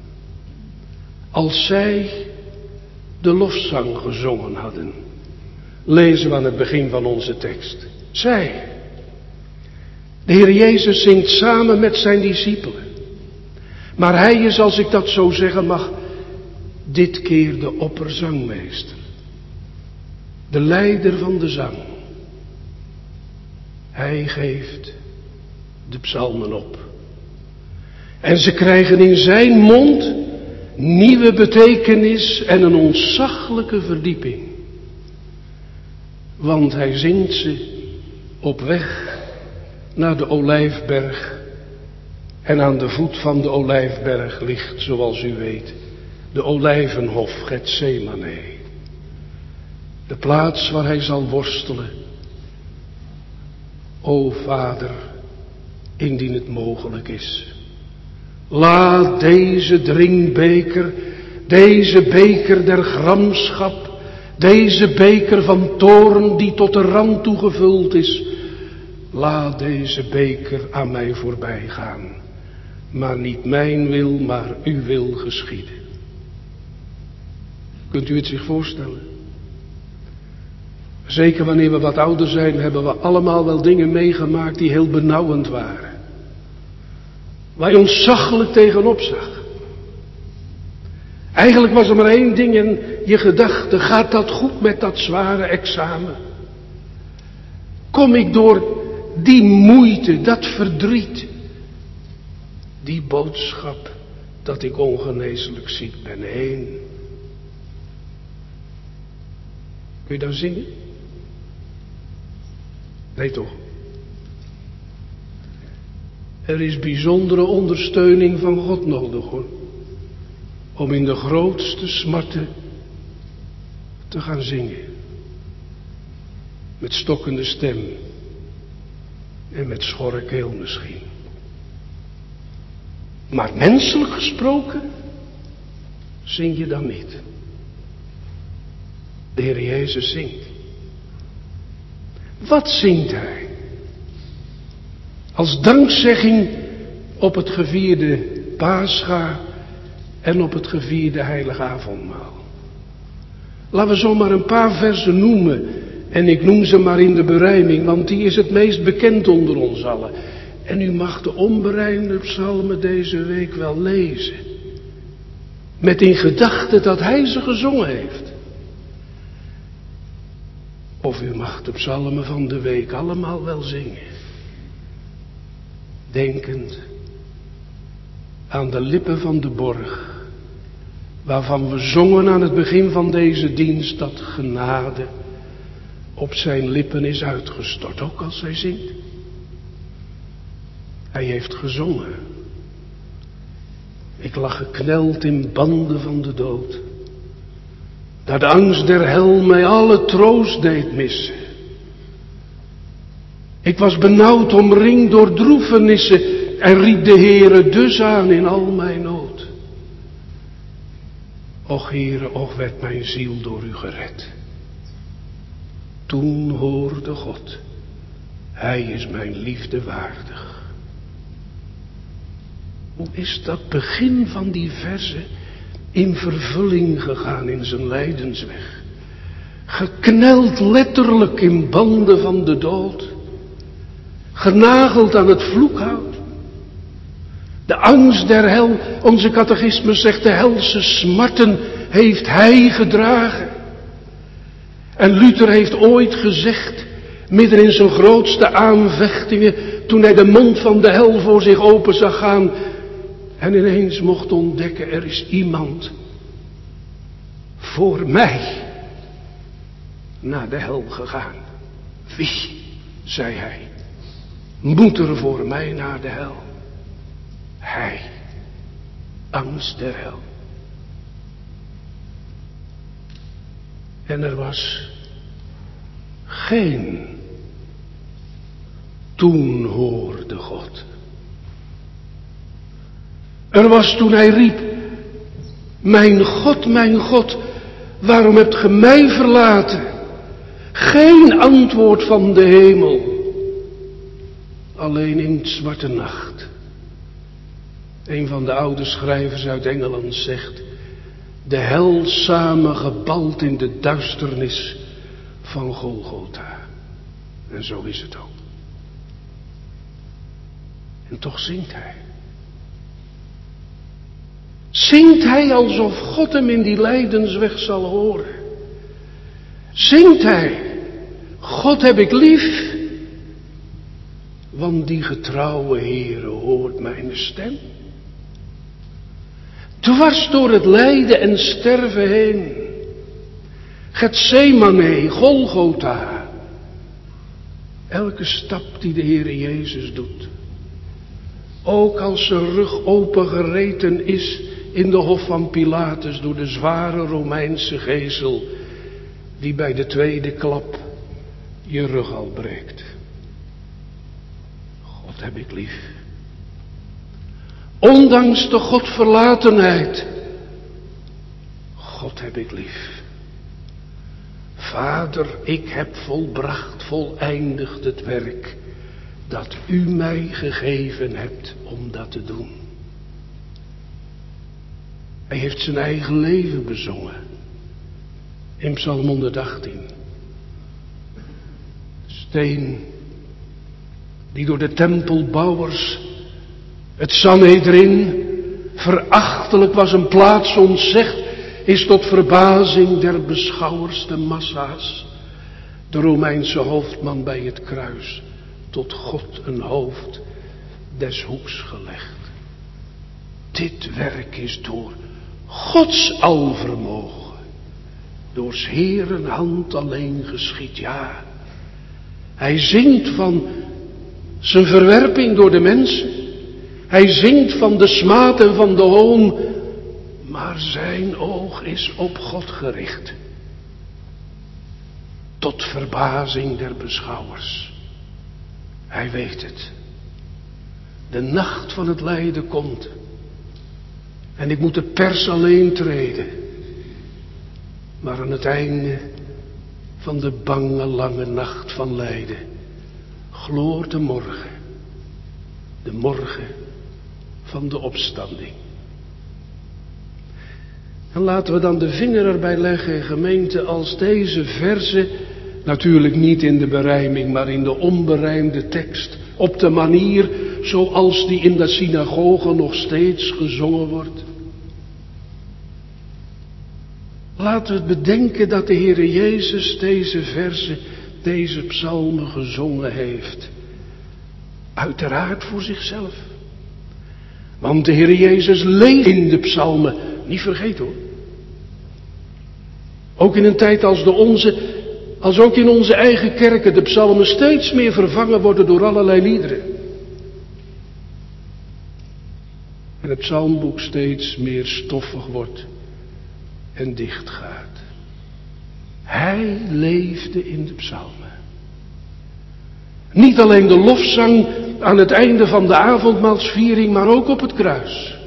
Als zij de lofzang gezongen hadden, lezen we aan het begin van onze tekst. Zij. De Heer Jezus zingt samen met zijn discipelen. Maar hij is, als ik dat zo zeggen mag, dit keer de opperzangmeester. De leider van de zang. Hij geeft de psalmen op. En ze krijgen in zijn mond nieuwe betekenis en een ontzaglijke verdieping. Want hij zingt ze op weg naar de Olijfberg. En aan de voet van de Olijfberg ligt, zoals u weet, de olijvenhof Getsemane. De plaats waar hij zal worstelen. O Vader, indien het mogelijk is, laat deze drinkbeker, deze beker der gramschap, deze beker van toorn die tot de rand toe gevuld is, laat deze beker aan mij voorbij gaan. Maar niet mijn wil, maar uw wil geschieden. Kunt u het zich voorstellen? Zeker wanneer we wat ouder zijn, hebben we allemaal wel dingen meegemaakt die heel benauwend waren. Waar je ontzaglijk tegenop zag. Eigenlijk was er maar één ding in je gedachte. Gaat dat goed met dat zware examen? Kom ik door die moeite, dat verdriet, die boodschap dat ik ongeneeslijk ziek ben heen? Kun je dan zingen? Nee toch? Er is bijzondere ondersteuning van God nodig hoor. om in de grootste smarten te gaan zingen. Met stokkende stem en met schorre keel misschien. Maar menselijk gesproken zing je dan niet. De Heer Jezus zingt. Wat zingt Hij? Als dankzegging op het gevierde Pascha en op het gevierde Heilige Avondmaal. Laten we zomaar een paar versen noemen. En ik noem ze maar in de berijming, want die is het meest bekend onder ons allen. En u mag de onberijmde psalmen deze week wel lezen. Met in gedachte dat Hij ze gezongen heeft. Of u mag de psalmen van de week allemaal wel zingen. Denkend aan de lippen van de borg. Waarvan we zongen aan het begin van deze dienst dat genade op zijn lippen is uitgestort. Ook als hij zingt. Hij heeft gezongen. Ik lag gekneld in banden van de dood. Dat de angst der hel mij alle troost deed missen. Ik was benauwd omringd door droefenissen en riep de Heere dus aan in al mijn nood. Och Heere, och werd mijn ziel door u gered. Toen hoorde God, Hij is mijn liefde waardig. Hoe is dat begin van die verse in vervulling gegaan in zijn lijdensweg? Gekneld letterlijk in banden van de dood. Genageld aan het vloekhout. De angst der hel, onze catechismus zegt, de helse smarten heeft Hij gedragen. En Luther heeft ooit gezegd, midden in zijn grootste aanvechtingen, toen hij de mond van de hel voor zich open zag gaan en ineens mocht ontdekken, er is iemand voor mij naar de hel gegaan. Wie, zei hij, moet er voor mij naar de hel? Hij, angst der hel. En er was geen toen hoorde God. Er was toen hij riep, mijn God, waarom hebt ge mij verlaten? Geen antwoord van de hemel. Alleen in zwarte nacht. Een van de oude schrijvers uit Engeland zegt, de hel samengebald in de duisternis van Golgotha. En zo is het ook. En toch zingt hij. Zingt hij alsof God hem in die lijdensweg zal horen. Zingt hij, God heb ik lief, want die getrouwe Heere hoort mijn stem. Dwars door het lijden en sterven heen. Getsemane, Golgotha. Elke stap die de Heere Jezus doet. Ook als zijn rug opengereten is in de hof van Pilatus door de zware Romeinse gezel die bij de tweede klap je rug al breekt. God heb ik lief. Ondanks de Godverlatenheid. God heb ik lief. Vader, ik heb volbracht, voleindigd het werk dat u mij gegeven hebt om dat te doen. Hij heeft zijn eigen leven bezongen. In Psalm 118. Steen die door de tempelbouwers het Sanhedrin verachtelijk was een plaats ontzegd, is tot verbazing der beschouwers de massa's de Romeinse hoofdman bij het kruis tot God een hoofd des hoeks gelegd. Dit werk is door Gods alvermogen, door 's Heeren hand alleen geschied. Ja, hij zingt van zijn verwerping door de mensen. Hij zingt van de smaad en van de hoon, Maar zijn oog is op God gericht. Tot verbazing der beschouwers. Hij weet het. De nacht van het lijden komt. En ik moet de pers alleen treden. Maar aan het einde van de bange lange nacht van lijden gloort de morgen. De morgen van de opstanding. En laten we dan de vinger erbij leggen, gemeente, als deze verzen, natuurlijk niet in de berijming, maar in de onberijmde tekst, op de manier zoals die in de synagoge nog steeds gezongen wordt. Laten we bedenken dat de Heere Jezus deze verzen, deze psalmen gezongen heeft. Uiteraard voor zichzelf. Want de Heere Jezus leeft in de psalmen. Niet vergeten hoor. Ook in een tijd als de onze, als ook in onze eigen kerken de psalmen steeds meer vervangen worden door allerlei liederen. En het psalmboek steeds meer stoffig wordt en dicht gaat. Hij leefde in de psalmen. Niet alleen de lofzang aan het einde van de avondmaalsviering, maar ook op het kruis.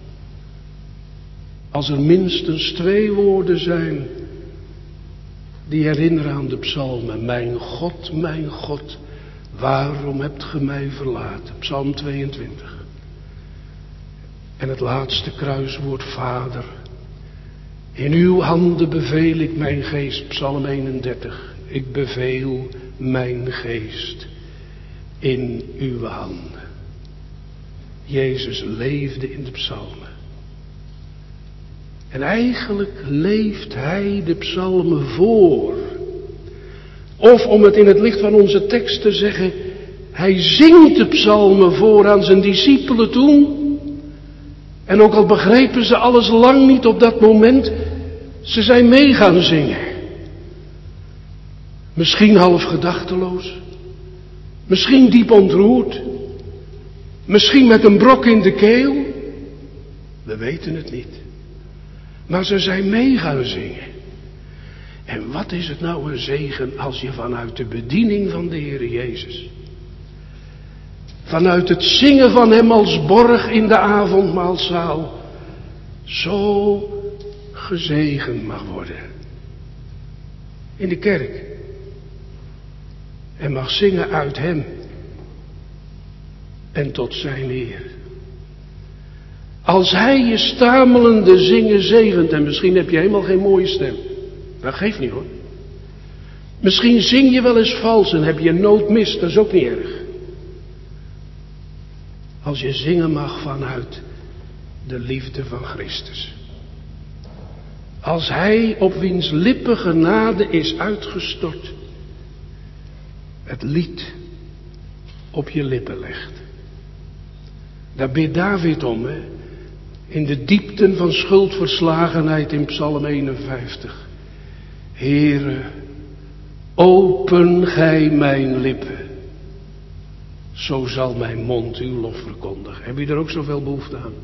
Als er minstens 2 woorden zijn die herinneren aan de psalmen. Mijn God, waarom hebt ge mij verlaten? Psalm 22. En het laatste kruiswoord, Vader. In uw handen beveel ik mijn geest, Psalm 31. Ik beveel mijn geest in uw handen. Jezus leefde in de psalmen. En eigenlijk leeft hij de psalmen voor. Of om het in het licht van onze tekst te zeggen, hij zingt de psalmen voor aan zijn discipelen toen. En ook al begrepen ze alles lang niet op dat moment, ze zijn mee gaan zingen. Misschien half gedachteloos. Misschien diep ontroerd. Misschien met een brok in de keel. We weten het niet. Maar ze zijn mee gaan zingen. En wat is het nou een zegen als je vanuit de bediening van de Heere Jezus, vanuit het zingen van hem als borg in de avondmaalzaal, zo gezegend mag worden. In de kerk. En mag zingen uit hem. En tot zijn eer. Als hij je stamelende zingen zegent, en misschien heb je helemaal geen mooie stem. Dat geeft niet hoor. Misschien zing je wel eens vals en heb je een noot mis, dat is ook niet erg. Als je zingen mag vanuit de liefde van Christus. Als hij op wiens lippen genade is uitgestort, het lied op je lippen legt. Daar bidt David om, hè? In de diepten van schuldverslagenheid in Psalm 51. Heere, open gij mijn lippen, zo zal mijn mond uw lof verkondigen. Heb je er ook zoveel behoefte aan?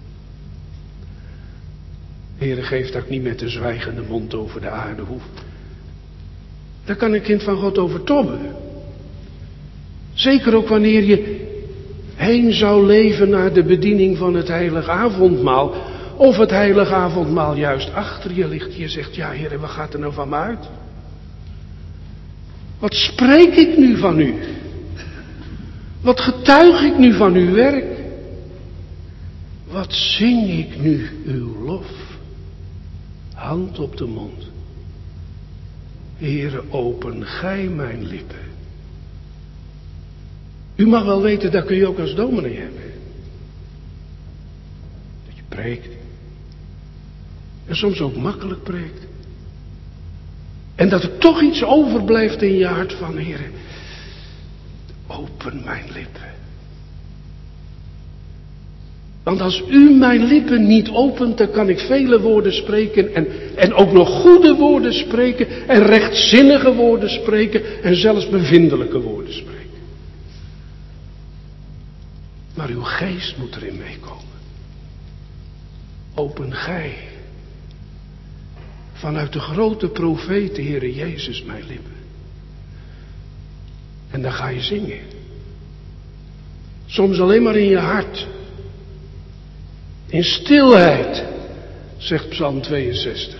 Heere, geef dat ik niet met de zwijgende mond over de aarde hoef. Daar kan een kind van God over tobben. Zeker ook wanneer je heen zou leven naar de bediening van het heilige avondmaal. Of het heilige avondmaal juist achter je ligt. Je zegt, ja Heer, wat gaat er nou van me uit? Wat spreek ik nu van u? Wat getuig ik nu van uw werk? Wat zing ik nu uw lof? Hand op de mond. Heere, open gij mijn lippen. U mag wel weten, dat kun je ook als dominee hebben. Dat je preekt. En soms ook makkelijk preekt. En dat er toch iets overblijft in je hart van, Heere, open mijn lippen. Want als u mijn lippen niet opent, dan kan ik vele woorden spreken en ook nog goede woorden spreken en rechtzinnige woorden spreken en zelfs bevindelijke woorden spreken. Maar uw geest moet erin meekomen. open gij vanuit de grote profeet, de Heere Jezus, mijn lippen. En dan ga je zingen. Soms alleen maar in je hart. In stilheid, zegt Psalm 62.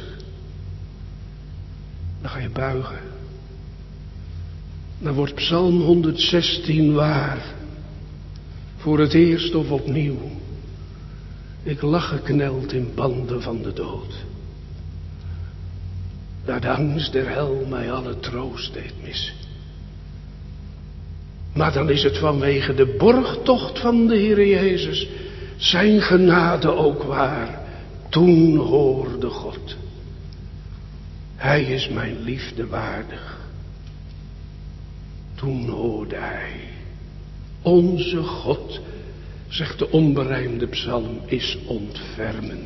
Dan ga je buigen. Dan wordt Psalm 116 waar. Voor het eerst of opnieuw. Ik lag gekneld in banden van de dood. Daar de angst der hel mij alle troost deed missen. Maar dan is het vanwege de borgtocht van de Heere Jezus, zijn genade ook waar. Toen hoorde God. Hij is mijn liefde waardig. Toen hoorde hij. Onze God, zegt de onberijmde psalm, is ontfermende.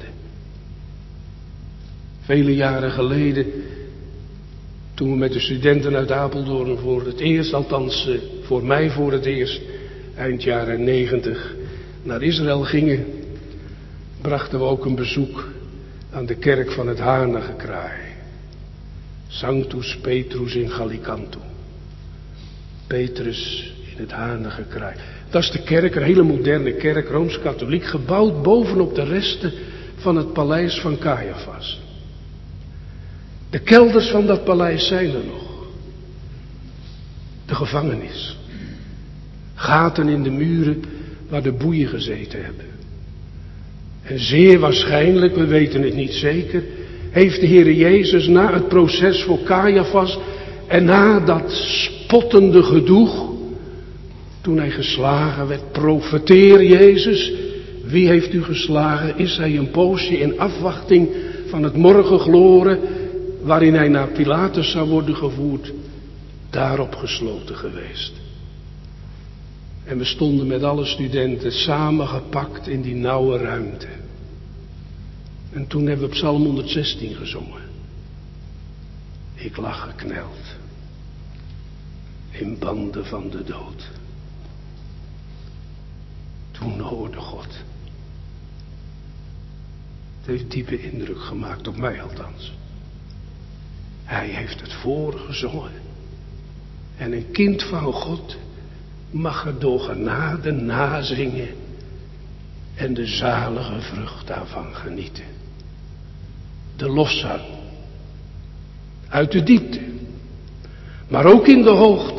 Vele jaren geleden, toen we met de studenten uit Apeldoorn voor het eerst, althans voor mij voor het eerst, eind jaren 90, naar Israël gingen, brachten we ook een bezoek aan de kerk van het Hanegekraai. Sanctus Petrus in Gallicantum. Petrus in het Hanegekraai. Dat is de kerk, een hele moderne kerk, Rooms-Katholiek, gebouwd bovenop de resten van het paleis van Caiaphas. De kelders van dat paleis zijn er nog. De gevangenis. Gaten in de muren waar de boeien gezeten hebben. En zeer waarschijnlijk, we weten het niet zeker, heeft de Heere Jezus na het proces voor Caiaphas en na dat spottende gedoeg, toen hij geslagen werd, profeteer Jezus, wie heeft u geslagen? Is hij een poosje in afwachting van het morgengloren, waarin hij naar Pilatus zou worden gevoerd, daarop gesloten geweest. En we stonden met alle studenten samengepakt in die nauwe ruimte. En toen hebben we Psalm 116 gezongen. Ik lag gekneld in banden van de dood. Toen hoorde God. Het heeft diepe indruk gemaakt, op mij althans. Hij heeft het voorgezongen. En een kind van God mag er door genade nazingen en de zalige vrucht daarvan genieten. De lofzang. Uit de diepte. Maar ook in de hoogte.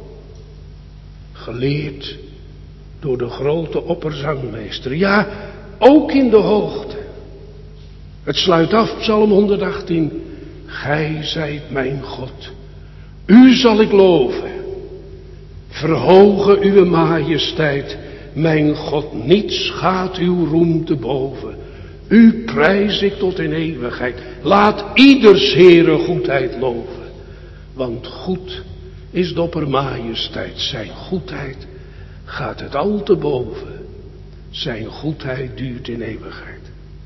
Geleerd door de grote opperzangmeester. Ja, ook in de hoogte. Het sluit af, Psalm 118. Gij zijt mijn God. U zal ik loven. Verhogen uw majesteit. Mijn God, niets gaat uw roem te boven. U prijs ik tot in eeuwigheid. Laat ieders Heere goedheid loven. Want goed is de oppermajesteit. Zijn goedheid gaat het al te boven. Zijn goedheid duurt in eeuwigheid.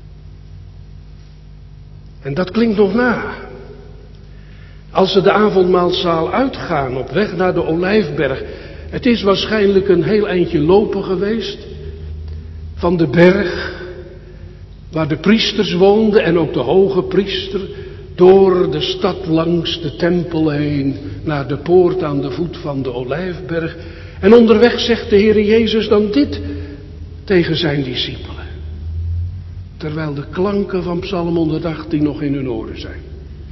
En dat klinkt nog na. Als ze de avondmaalzaal uitgaan op weg naar de Olijfberg. Het is waarschijnlijk een heel eindje lopen geweest. Van de berg waar de priesters woonden en ook de hoge priester. Door de stad langs de tempel heen naar de poort aan de voet van de Olijfberg. En onderweg zegt de Heere Jezus dan dit tegen zijn discipelen. Terwijl de klanken van Psalm 118 nog in hun oren zijn.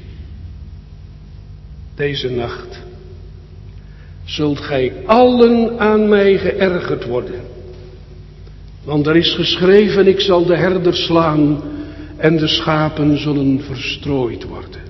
Deze nacht zult gij allen aan mij geërgerd worden. Want er is geschreven, ik zal de herder slaan en de schapen zullen verstrooid worden.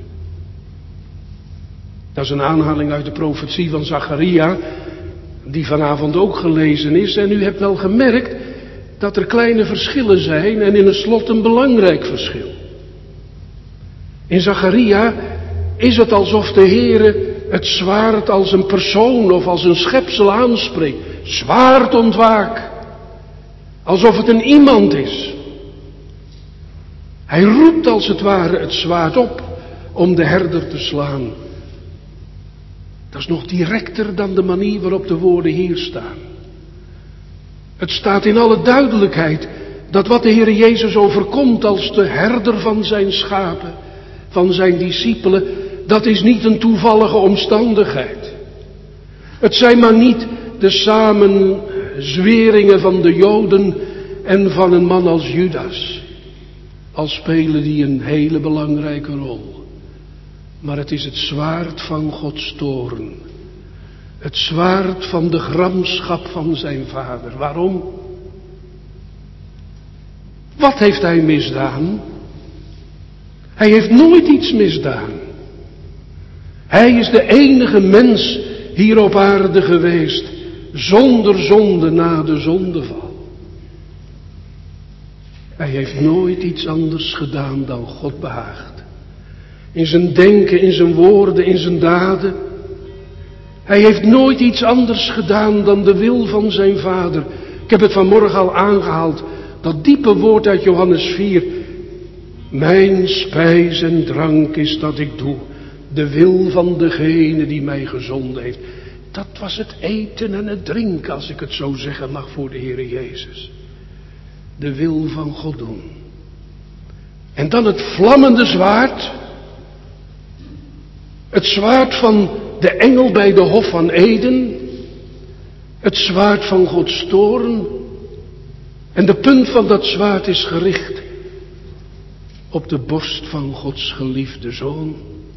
Dat is een aanhaling uit de profetie van Zacharia, die vanavond ook gelezen is. En u hebt wel gemerkt dat er kleine verschillen zijn en in het slot een belangrijk verschil. In Zacharia is het alsof de Heere het zwaard als een persoon of als een schepsel aanspreekt. Zwaard ontwaak. Alsof het een iemand is. Hij roept als het ware het zwaard op om de herder te slaan. Dat is nog directer dan de manier waarop de woorden hier staan. Het staat in alle duidelijkheid dat wat de Heer Jezus overkomt als de herder van zijn schapen, van zijn discipelen, dat is niet een toevallige omstandigheid. Het zijn maar niet de samenzweringen van de Joden en van een man als Judas. Al spelen die een hele belangrijke rol. Maar het is het zwaard van Gods toorn. Het zwaard van de gramschap van zijn vader. Waarom? Wat heeft hij misdaan? Hij heeft nooit iets misdaan. Hij is de enige mens hier op aarde geweest, zonder zonde na de zondeval. Hij heeft nooit iets anders gedaan dan God behaagt. In zijn denken, in zijn woorden, in zijn daden. Hij heeft nooit iets anders gedaan dan de wil van zijn vader. Ik heb het vanmorgen al aangehaald, dat diepe woord uit Johannes 4. Mijn spijs en drank is dat ik doe de wil van degene die mij gezonden heeft. Dat was het eten en het drinken, als ik het zo zeggen mag, voor de Heere Jezus. De wil van God doen. En dan het vlammende zwaard. Het zwaard van de engel bij de Hof van Eden. Het zwaard van Gods toorn. En de punt van dat zwaard is gericht op de borst van Gods geliefde Zoon.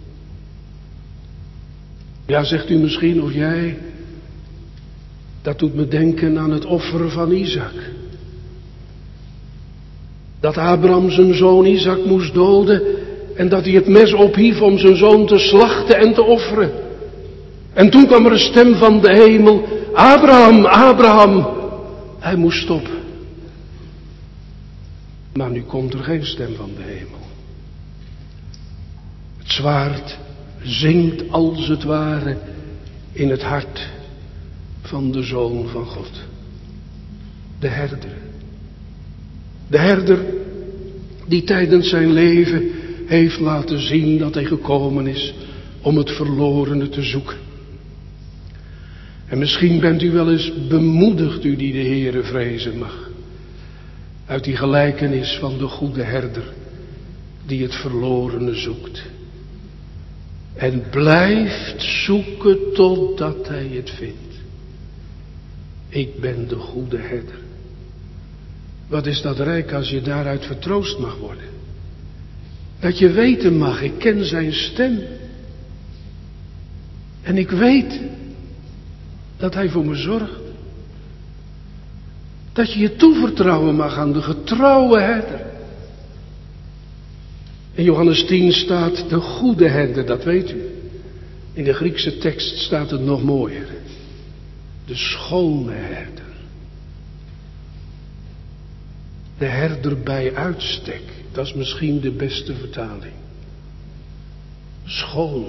Ja, zegt u misschien, of jij, dat doet me denken aan het offer van Isaac. Dat Abraham zijn zoon Isaac moest doden en dat hij het mes ophief om zijn zoon te slachten en te offeren. En toen kwam er een stem van de hemel, Abraham, Abraham. Hij moest stoppen. Maar nu komt er geen stem van de hemel. Het zwaard zingt als het ware in het hart van de Zoon van God. De herder. De herder die tijdens zijn leven heeft laten zien dat hij gekomen is om het verlorene te zoeken. En misschien bent u wel eens bemoedigd, u die de Heere vrezen mag. Uit die gelijkenis van de goede herder die het verlorene zoekt. En blijft zoeken totdat hij het vindt. Ik ben de goede herder. Wat is dat rijk als je daaruit vertroost mag worden. Dat je weten mag, ik ken zijn stem. En ik weet dat hij voor me zorgt. Dat je je toevertrouwen mag aan de getrouwe herder. In Johannes 10 staat de goede herder, dat weet u. In de Griekse tekst staat het nog mooier. De schone herder. De herder bij uitstek, dat is misschien de beste vertaling. Schoon.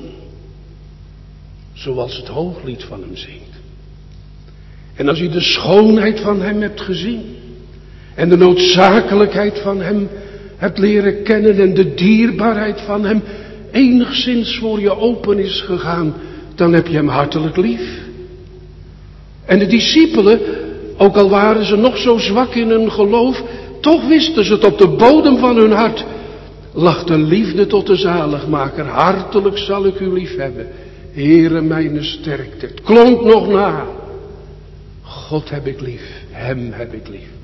Zoals het Hooglied van hem zingt. En als u de schoonheid van hem hebt gezien. En de noodzakelijkheid van hem hebt leren kennen. En de dierbaarheid van hem enigszins voor je open is gegaan. Dan heb je hem hartelijk lief. En de discipelen, ook al waren ze nog zo zwak in hun geloof. Toch wisten ze het op de bodem van hun hart. Lag de liefde tot de zaligmaker. Hartelijk zal ik u lief hebben. Heere mijne sterkte. Het klonk nog na. God heb ik lief. Hem heb ik lief.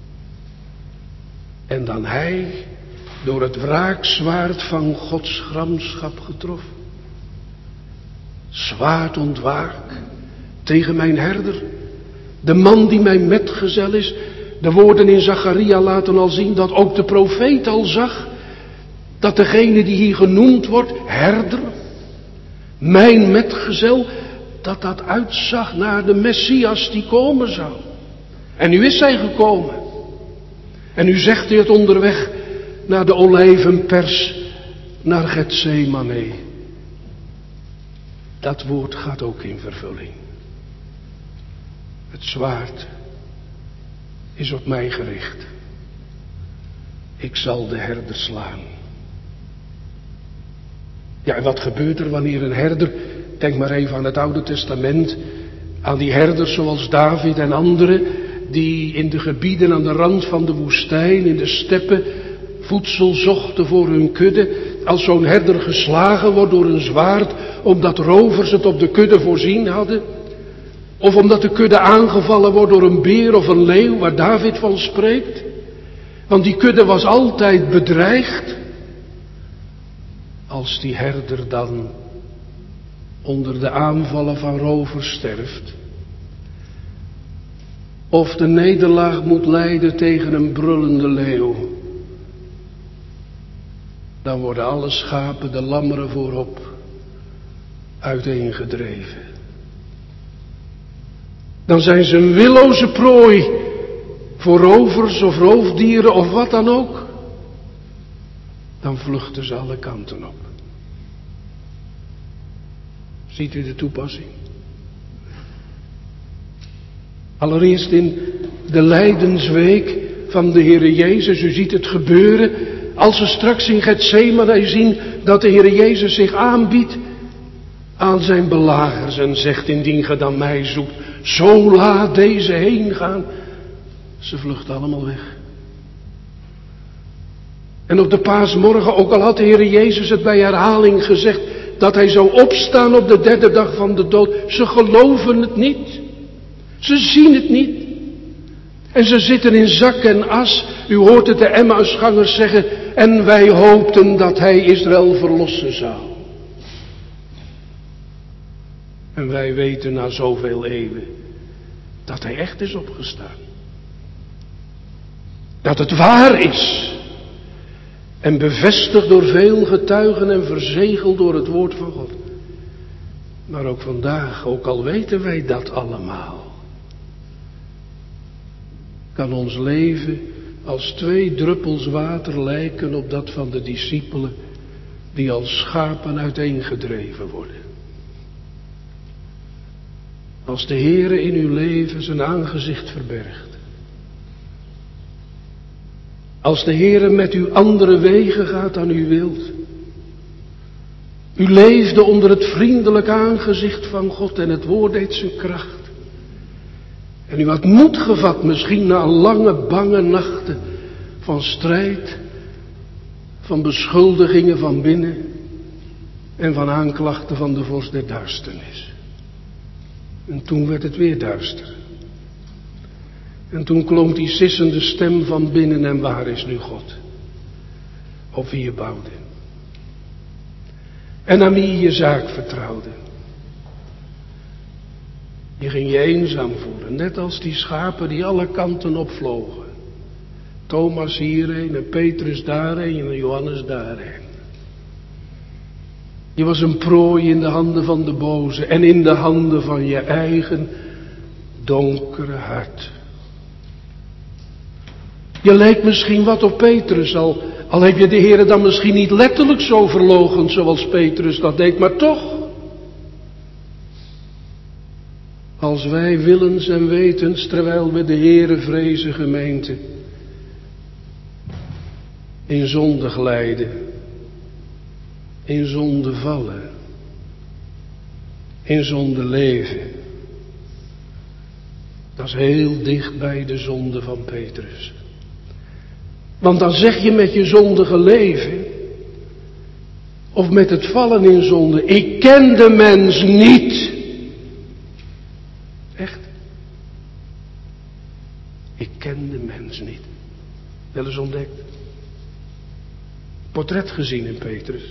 En dan hij, door het wraakzwaard van Gods gramschap getroffen. Zwaard ontwaak tegen mijn herder. De man die mijn metgezel is. De woorden in Zacharia laten al zien dat ook de profeet al zag. Dat degene die hier genoemd wordt, herder, mijn metgezel, dat uitzag naar de Messias die komen zou. En nu is hij gekomen. En nu zegt hij het onderweg naar de olijvenpers, naar Getsemane. Dat woord gaat ook in vervulling. Het zwaard is op mij gericht. Ik zal de herder slaan. Ja, en wat gebeurt er wanneer een herder, denk maar even aan het Oude Testament, aan die herders zoals David en anderen, die in de gebieden aan de rand van de woestijn, in de steppen, voedsel zochten voor hun kudde. Als zo'n herder geslagen wordt door een zwaard, omdat rovers het op de kudde voorzien hadden. Of omdat de kudde aangevallen wordt door een beer of een leeuw, waar David van spreekt. Want die kudde was altijd bedreigd. Als die herder dan onder de aanvallen van rovers sterft. Of de nederlaag moet lijden tegen een brullende leeuw. Dan worden alle schapen, de lammeren voorop, uiteengedreven. Dan zijn ze een willoze prooi voor rovers of roofdieren of wat dan ook. Dan vluchten ze alle kanten op. Ziet u de toepassing? Allereerst in de lijdensweek van de Heere Jezus. U ziet het gebeuren als we straks in Getsemane zien dat de Heere Jezus zich aanbiedt aan zijn belagers en zegt: indien ge dan mij zoekt, zo laat deze heen gaan. Ze vluchten allemaal weg. En op de paasmorgen, ook al had de Heere Jezus het bij herhaling gezegd dat hij zou opstaan op de derde dag van de dood, ze geloven het niet. Ze zien het niet. En ze zitten in zak en as. U hoort het de Emmausgangers zeggen: en wij hoopten dat hij Israël verlossen zou. En wij weten na zoveel eeuwen dat hij echt is opgestaan. Dat het waar is. En bevestigd door veel getuigen en verzegeld door het woord van God. Maar ook vandaag, ook al weten wij dat allemaal, kan ons leven als 2 druppels water lijken op dat van de discipelen die als schapen uiteengedreven worden. Als de Heere in uw leven zijn aangezicht verbergt. Als de Heere met u andere wegen gaat dan u wilt. U leefde onder het vriendelijk aangezicht van God en het woord deed zijn kracht. En u had moed gevat, misschien na lange bange nachten van strijd, van beschuldigingen van binnen en van aanklachten van de vorst der duisternis. En toen werd het weer duister. En toen klonk die sissende stem van binnen: en waar is nu God? Op wie je bouwde. En aan wie je je zaak vertrouwde. Je ging je eenzaam voelen, net als die schapen die alle kanten opvlogen. Thomas hierheen en Petrus daarheen en Johannes daarheen. Je was een prooi in de handen van de boze en in de handen van je eigen donkere hart. Je leek misschien wat op Petrus, al heb je de Heere dan misschien niet letterlijk zo verloochend zoals Petrus dat deed, maar toch. Als wij willens en wetens, terwijl we de Heere vrezen, gemeente, in zonde glijden, in zonde vallen, in zonde leven. Dat is heel dicht bij de zonde van Petrus. Want dan zeg je met je zondige leven, of met het vallen in zonde: ik ken de mens niet. Echt? Ik ken de mens niet. Wel eens ontdekt. Portret gezien in Petrus.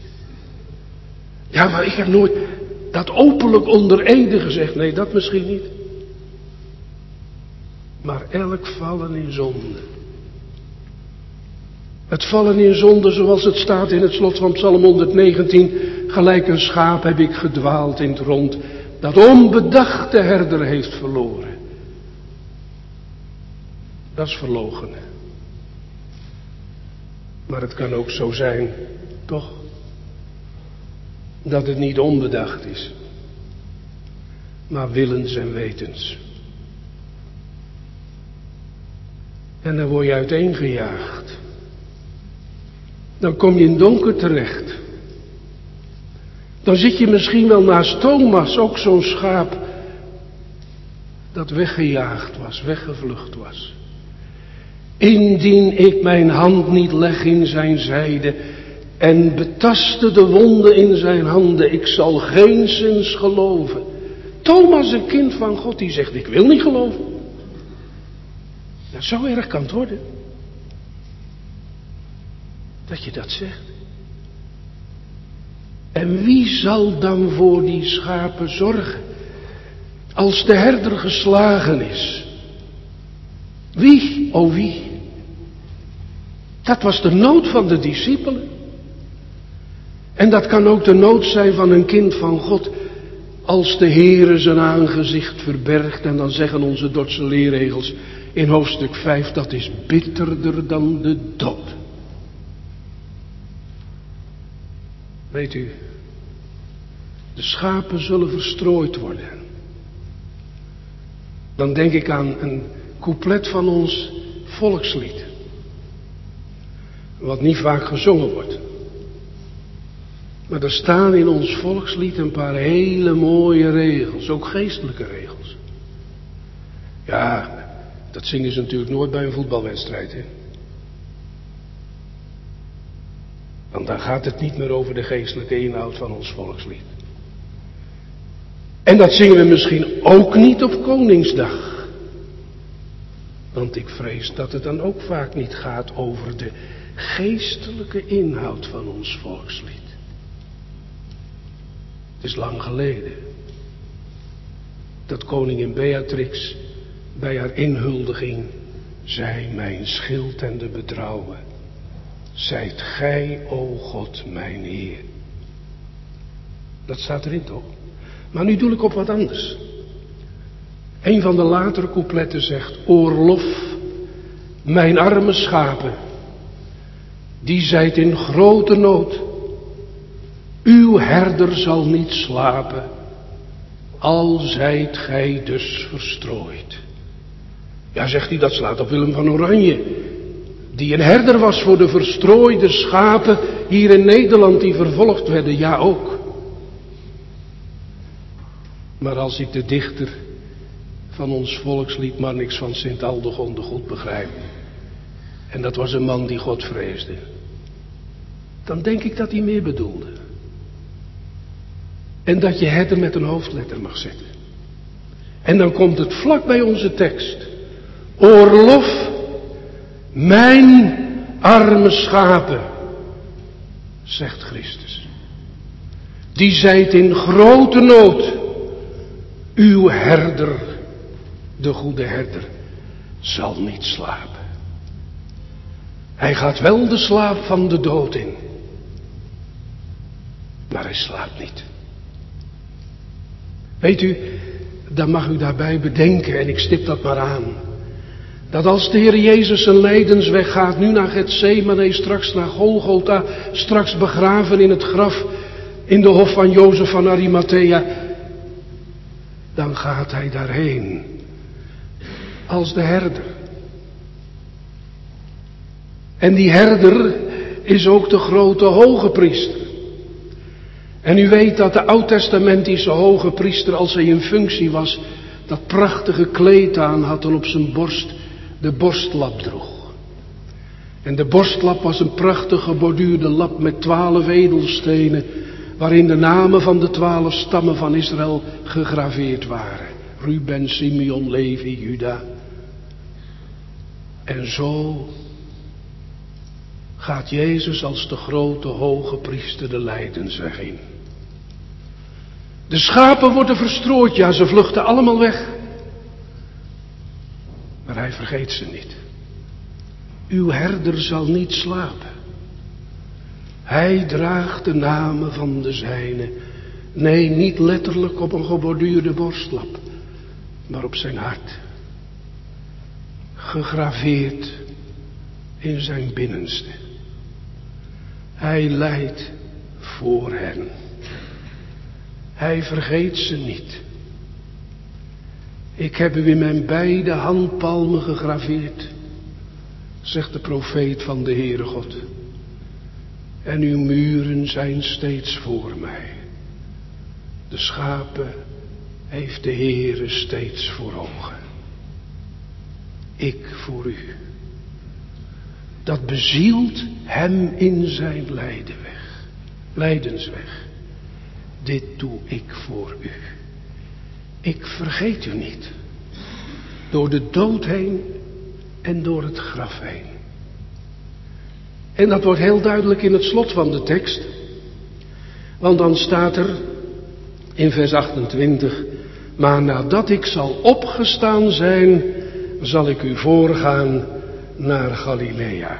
Ja, maar ik heb nooit dat openlijk onder ede gezegd. Nee, dat misschien niet. Maar elk vallen in zonde. Het vallen in zonde, zoals het staat in het slot van Psalm 119. Gelijk een schaap heb ik gedwaald in het rond, dat onbedacht de herder heeft verloren. Dat is verloochenen. Maar het kan ook zo zijn, toch, dat het niet onbedacht is, maar willens en wetens. En dan word je uiteengejaagd. Dan kom je in donker terecht. Dan zit je misschien wel naast Thomas, ook zo'n schaap dat weggejaagd was, weggevlucht was. Indien ik mijn hand niet leg in zijn zijde en betaste de wonden in zijn handen, ik zal geenszins geloven. Thomas, een kind van God, die zegt, ik wil niet geloven. Nou, zo erg kan het worden. Dat je dat zegt. En wie zal dan voor die schapen zorgen? Als de herder geslagen is. Wie, o wie? Dat was de nood van de discipelen. En dat kan ook de nood zijn van een kind van God. Als de Heere zijn aangezicht verbergt. En dan zeggen onze Dordtse leerregels in hoofdstuk 5. Dat is bitterder dan de dood. Weet u. De schapen zullen verstrooid worden. Dan denk ik aan een couplet van ons volkslied. Wat niet vaak gezongen wordt. Maar er staan in ons volkslied een paar hele mooie regels. Ook geestelijke regels. Ja, dat zingen ze natuurlijk nooit bij een voetbalwedstrijd. Hè? Want dan gaat het niet meer over de geestelijke inhoud van ons volkslied. En dat zingen we misschien ook niet op Koningsdag. Want ik vrees dat het dan ook vaak niet gaat over de geestelijke inhoud van ons volkslied. Het is lang geleden dat koningin Beatrix bij haar inhuldiging zei, mijn schild en de bedrouwen, zijt gij, o God, mijn Heer. Dat staat erin toch? Maar nu doe ik op wat anders. Een van de latere coupletten zegt, oorlof, mijn arme schapen, die zijt in grote nood. Uw herder zal niet slapen, al zijt gij dus verstrooid. Ja, zegt hij, dat slaat op Willem van Oranje, die een herder was voor de verstrooide schapen hier in Nederland die vervolgd werden, ja ook. Maar als ik de dichter van ons volkslied Marnix van Sint-Aldegonde goed begrijp, en dat was een man die God vreesde, dan denk ik dat hij meer bedoelde. En dat je herder met een hoofdletter mag zetten. En dan komt het vlak bij onze tekst. Oorlof, mijn arme schapen, zegt Christus. Die zijt in grote nood. Uw herder, de goede herder, zal niet slapen. Hij gaat wel de slaap van de dood in. Maar hij slaapt niet. Weet u, dan mag u daarbij bedenken, en ik stip dat maar aan, dat als de Heer Jezus zijn lijdensweg gaat, nu naar Getsemane, straks naar Golgotha, straks begraven in het graf, in de hof van Jozef van Arimathea, dan gaat hij daarheen als de herder. En die herder is ook de grote hoge priester. En u weet dat de oud-testamentische hoge priester, als hij in functie was, dat prachtige kleed aan had en op zijn borst de borstlap droeg. En de borstlap was een prachtig geborduurde lap met 12 edelstenen, waarin de namen van de 12 stammen van Israël gegraveerd waren. Ruben, Simeon, Levi, Juda. En zo gaat Jezus als de grote hoge priester de lijdensweg in. De schapen worden verstrooid, ja, ze vluchten allemaal weg. Maar hij vergeet ze niet. Uw herder zal niet slapen. Hij draagt de namen van de zijnen. Nee, niet letterlijk op een geborduurde borstlap, maar op zijn hart. Gegraveerd in zijn binnenste. Hij lijdt voor hen. Hij vergeet ze niet. Ik heb u in mijn beide handpalmen gegraveerd, zegt de profeet van de Heere God. En uw muren zijn steeds voor mij. De schapen heeft de Heere steeds voor ogen. Ik voor u. Dat bezielt hem in zijn lijdensweg. Dit doe ik voor u. Ik vergeet u niet. Door de dood heen en door het graf heen. En dat wordt heel duidelijk in het slot van de tekst. Want dan staat er in vers 28. Maar nadat ik zal opgestaan zijn, zal ik u voorgaan naar Galilea.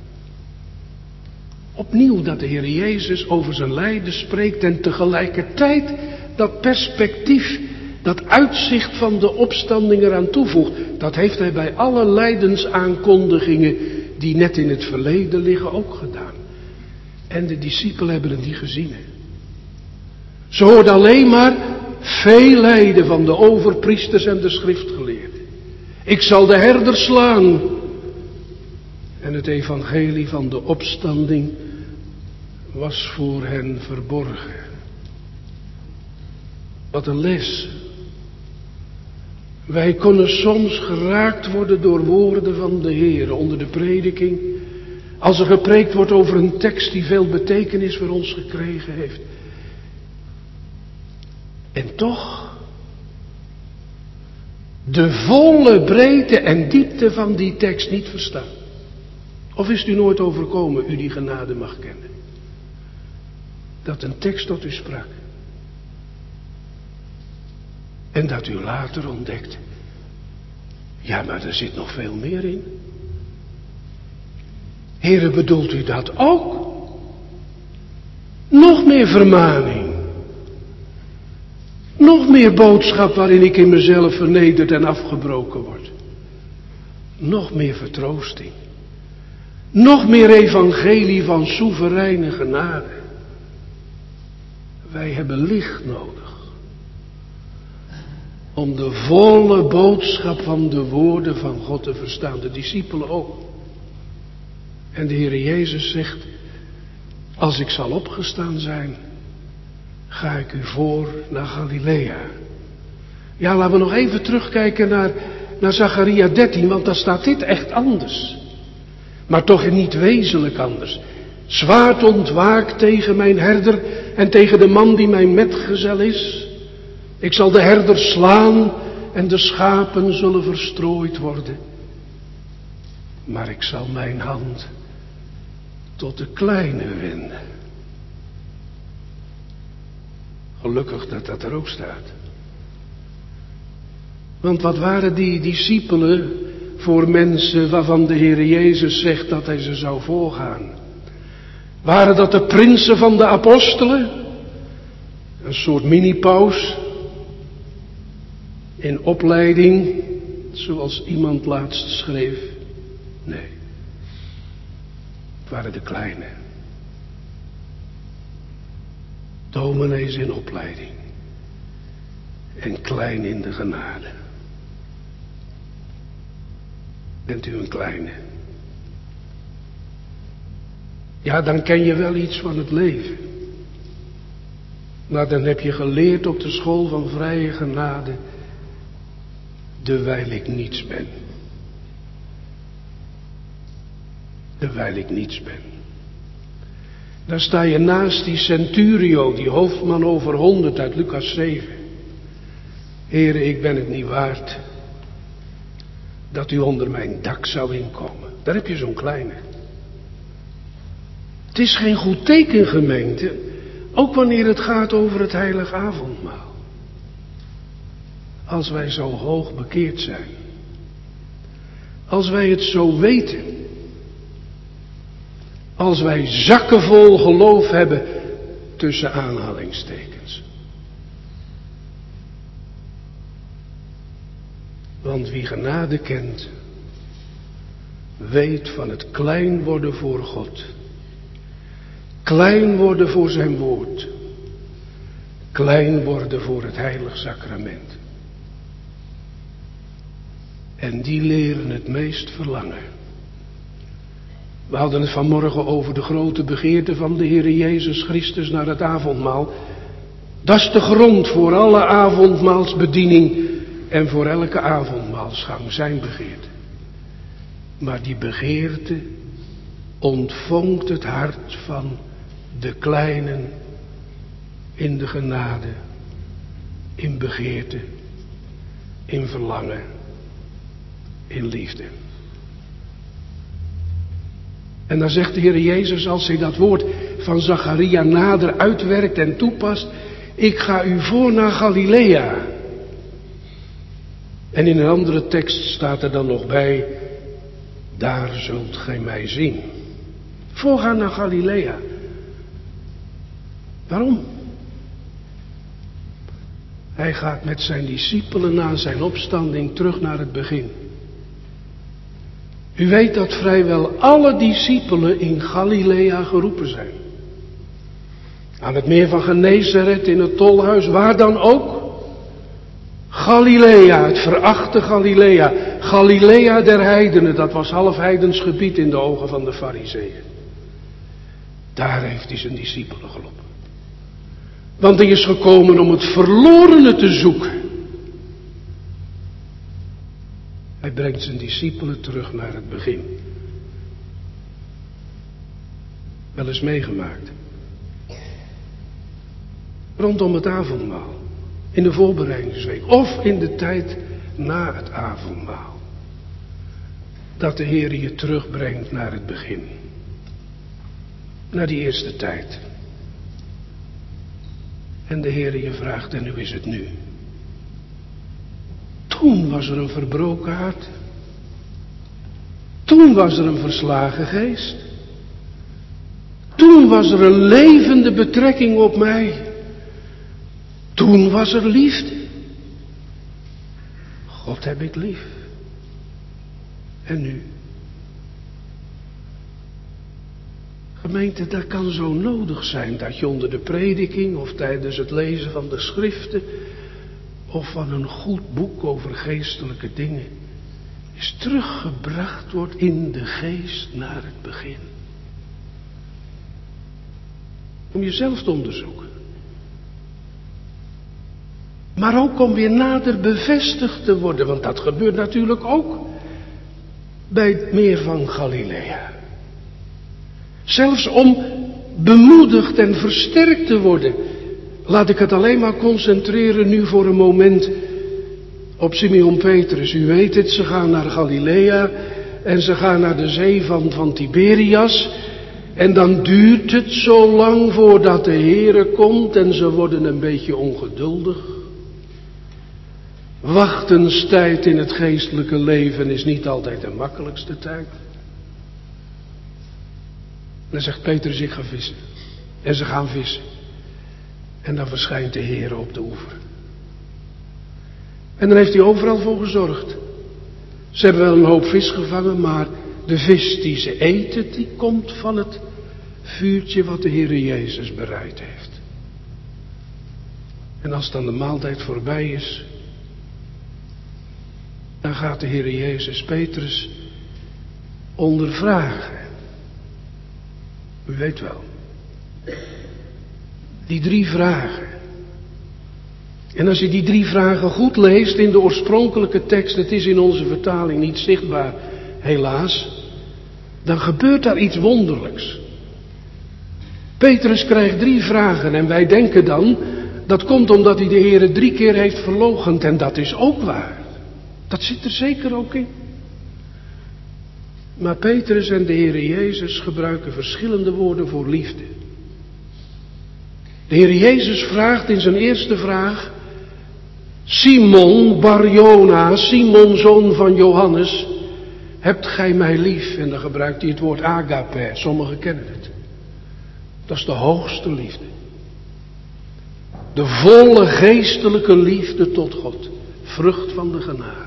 Opnieuw dat de Heer Jezus over zijn lijden spreekt en tegelijkertijd dat perspectief, dat uitzicht van de opstanding eraan toevoegt. Dat heeft hij bij alle lijdensaankondigingen die net in het verleden liggen ook gedaan. En de discipelen hebben het niet gezien. Ze hoorden alleen maar veel lijden van de overpriesters en de schriftgeleerden. Ik zal de herder slaan. En het evangelie van de opstanding was voor hen verborgen. Wat een les. Wij kunnen soms geraakt worden door woorden van de Heer onder de prediking. Als er gepreekt wordt over een tekst die veel betekenis voor ons gekregen heeft. En toch, de volle breedte en diepte van die tekst niet verstaan. Of is het u nooit overkomen, u die genade mag kennen? Dat een tekst tot u sprak. En dat u later ontdekt. Ja, maar er zit nog veel meer in. Heere, bedoelt u dat ook? Nog meer vermaning. Nog meer boodschap waarin ik in mezelf vernederd en afgebroken word. Nog meer vertroosting. Nog meer evangelie van soevereine genade. Wij hebben licht nodig. Om de volle boodschap van de woorden van God te verstaan. De discipelen ook. En de Heer Jezus zegt, als ik zal opgestaan zijn, ga ik u voor naar Galilea. Ja, laten we nog even terugkijken naar Zacharia 13, want daar staat dit echt anders. Maar toch niet wezenlijk anders. Zwaard ontwaakt tegen mijn herder en tegen de man die mijn metgezel is. Ik zal de herder slaan en de schapen zullen verstrooid worden. Maar ik zal mijn hand tot de kleine wenden. Gelukkig dat dat er ook staat. Want wat waren die discipelen voor mensen waarvan de Heer Jezus zegt dat hij ze zou voorgaan? Waren dat de prinsen van de apostelen? Een soort mini-paus in opleiding, zoals iemand laatst schreef? Nee, het waren de kleine. Dominees in opleiding en klein in de genade. Bent u een kleine? Ja, dan ken je wel iets van het leven. Maar dan heb je geleerd op de school van vrije genade, dewijl ik niets ben. Dewijl ik niets ben. Daar sta je naast die centurio, die hoofdman over 100 uit Lucas 7. Heere, ik ben het niet waard dat u onder mijn dak zou inkomen. Daar heb je zo'n kleine. Het is geen goed teken, gemeente, ook wanneer het gaat over het heilige avondmaal. Als wij zo hoog bekeerd zijn. Als wij het zo weten. Als wij zakken vol geloof hebben, tussen aanhalingstekens. Want wie genade kent, weet van het klein worden voor God. Klein worden voor zijn woord. Klein worden voor het heilig sacrament. En die leren het meest verlangen. We hadden het vanmorgen over de grote begeerte van de Heer Jezus Christus naar het avondmaal. Dat is de grond voor alle avondmaalsbediening en voor elke avondmaalsgang, zijn begeerte. Maar die begeerte ontvangt het hart van de kleinen in de genade, in begeerte, in verlangen, in liefde. En dan zegt de Heer Jezus, als hij dat woord van Zacharia nader uitwerkt en toepast: ik ga u voor naar Galilea. En in een andere tekst staat er dan nog bij: daar zult gij mij zien. Voorgaan naar Galilea. Waarom? Hij gaat met zijn discipelen na zijn opstanding terug naar het begin. U weet dat vrijwel alle discipelen in Galilea geroepen zijn. Aan het meer van Genezaret, in het tolhuis, waar dan ook. Galilea, het verachte Galilea. Galilea der heidenen, dat was half heidens gebied in de ogen van de Farizeeën. Daar heeft hij zijn discipelen geroepen. Want hij is gekomen om het verlorene te zoeken. Hij brengt zijn discipelen terug naar het begin. Wel eens meegemaakt. Rondom het avondmaal. In de voorbereidingsweek. Of in de tijd na het avondmaal. Dat de Heer je terugbrengt naar het begin. Naar die eerste tijd. En de Heer je vraagt: en hoe is het nu? Toen was er een verbroken hart. Toen was er een verslagen geest. Toen was er een levende betrekking op mij. Toen was er liefde. God heb ik lief. En nu? Gemeente, dat kan zo nodig zijn dat je onder de prediking of tijdens het lezen van de schriften of van een goed boek over geestelijke dingen eens teruggebracht wordt in de geest naar het begin. Om jezelf te onderzoeken. Maar ook om weer nader bevestigd te worden, want dat gebeurt natuurlijk ook bij het meer van Galilea. Zelfs om bemoedigd en versterkt te worden. Laat ik het alleen maar concentreren nu voor een moment op Simeon Petrus. U weet het, ze gaan naar Galilea en ze gaan naar de zee van Tiberias. En dan duurt het zo lang voordat de Heere komt en ze worden een beetje ongeduldig. Wachtenstijd in het geestelijke leven is niet altijd de makkelijkste tijd. Dan zegt Petrus: ik ga vissen. En ze gaan vissen. En dan verschijnt de Heer op de oever. En dan heeft hij overal voor gezorgd. Ze hebben wel een hoop vis gevangen, maar de vis die ze eten, die komt van het vuurtje wat de Heer Jezus bereid heeft. En als dan de maaltijd voorbij is, dan gaat de Heer Jezus Petrus ondervragen. U weet wel. Die 3 vragen. En als je die 3 vragen goed leest in de oorspronkelijke tekst, het is in onze vertaling niet zichtbaar, helaas, dan gebeurt daar iets wonderlijks. Petrus krijgt 3 vragen en wij denken dan, dat komt omdat hij de Heere 3 keer heeft verloochend, en dat is ook waar. Dat zit er zeker ook in. Maar Petrus en de Heere Jezus gebruiken verschillende woorden voor liefde. De Heer Jezus vraagt in zijn eerste vraag: Simon Bar-Jona, Simon zoon van Johannes, hebt gij mij lief? En dan gebruikt hij het woord agape, sommigen kennen het. Dat is de hoogste liefde. De volle geestelijke liefde tot God, vrucht van de genade.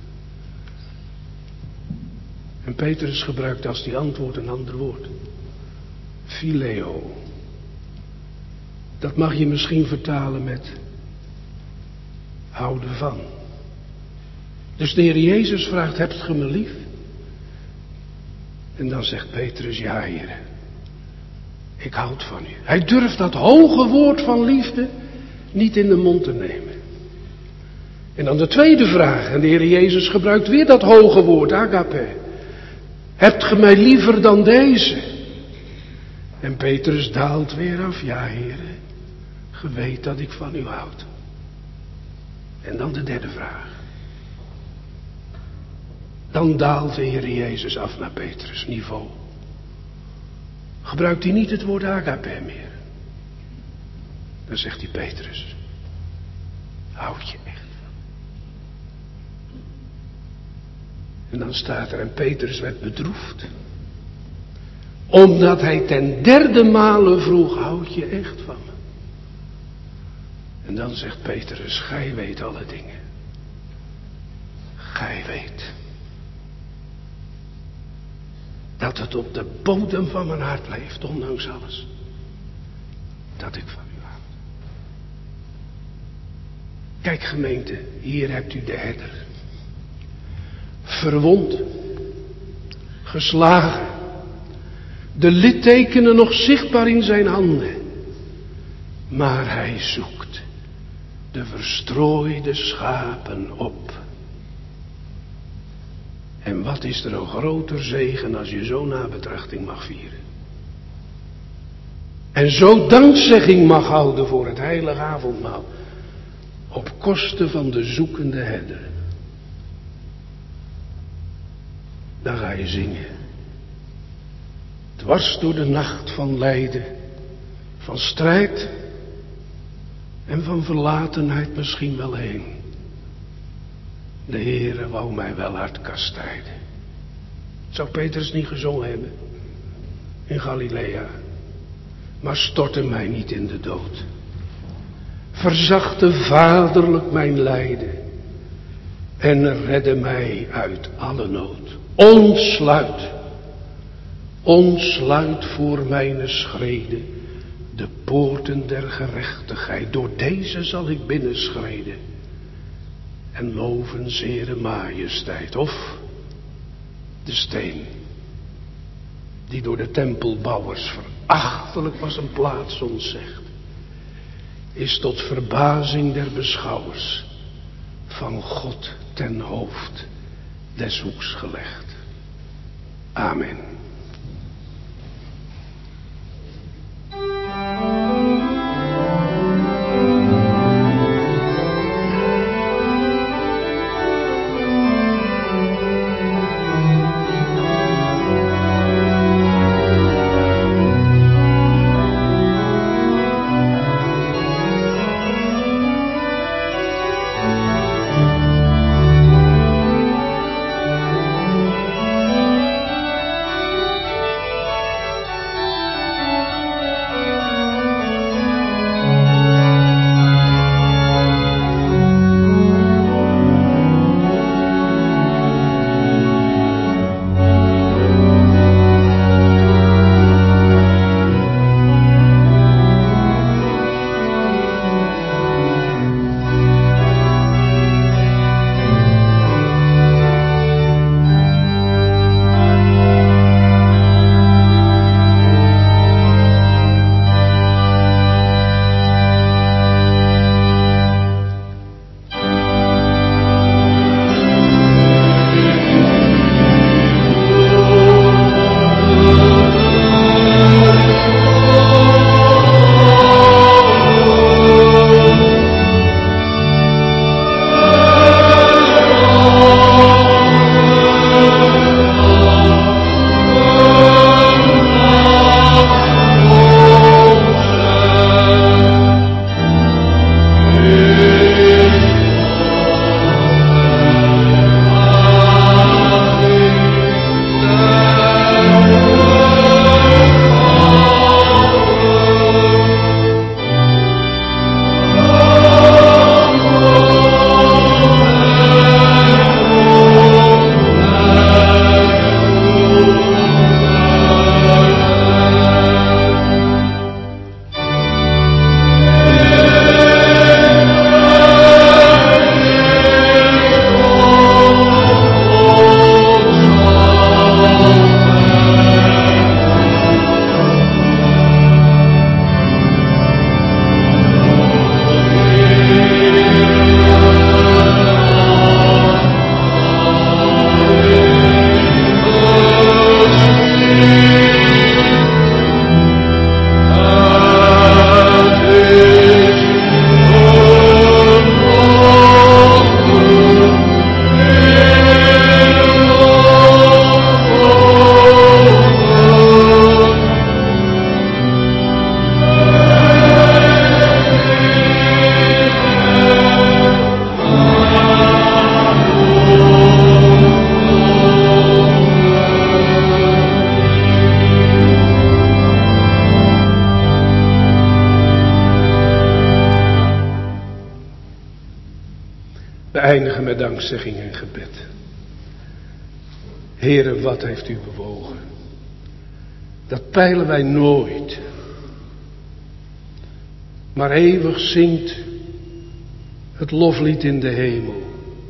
En Petrus gebruikt als die antwoord een ander woord. Phileo. Dat mag je misschien vertalen met houden van. Dus de Heer Jezus vraagt: hebt ge me lief? En dan zegt Petrus: ja, Heer, ik houd van u. Hij durft dat hoge woord van liefde niet in de mond te nemen. En dan de tweede vraag, en de Heer Jezus gebruikt weer dat hoge woord, agape. Hebt ge mij liever dan deze? En Petrus daalt weer af, ja Heer, ge weet dat ik van u houd. En dan de derde vraag. Dan daalt de Heer Jezus af naar Petrus niveau. Gebruikt hij niet het woord agape meer. Dan zegt hij Petrus, houd je echt van. En dan staat er, en Petrus werd bedroefd. Omdat hij ten derde male vroeg, houd je echt van me. En dan zegt Petrus, gij weet alle dingen. Gij weet. Dat het op de bodem van mijn hart leeft, ondanks alles. Dat ik van u houd. Kijk gemeente, hier hebt u de herder. Verwond. Geslagen. De littekenen nog zichtbaar in zijn handen. Maar hij zoekt de verstrooide schapen op. En wat is er een groter zegen als je zo nabetrachting mag vieren. En zo dankzegging mag houden voor het heilige avondmaal. Op kosten van de zoekende herder. Dan ga je zingen. Dwars door de nacht van lijden. Van strijd. En van verlatenheid misschien wel heen. De Heere wou mij wel hard kastijden. Zou Petrus niet gezongen hebben? In Galilea. Maar stortte mij niet in de dood. Verzachte vaderlijk mijn lijden. En redde mij uit alle nood. Ontsluit voor mijn schreden de poorten der gerechtigheid. Door deze zal ik binnenschreden. En loven zere majesteit. Of de steen. Die door de tempelbouwers verachtelijk was een plaats ontzegd. Is tot verbazing der beschouwers van God ten hoofd des hoeks gelegd. Amen. We eindigen met dankzegging en gebed. Heere, wat heeft u bewogen? Dat peilen wij nooit. Maar eeuwig zingt het loflied in de hemel.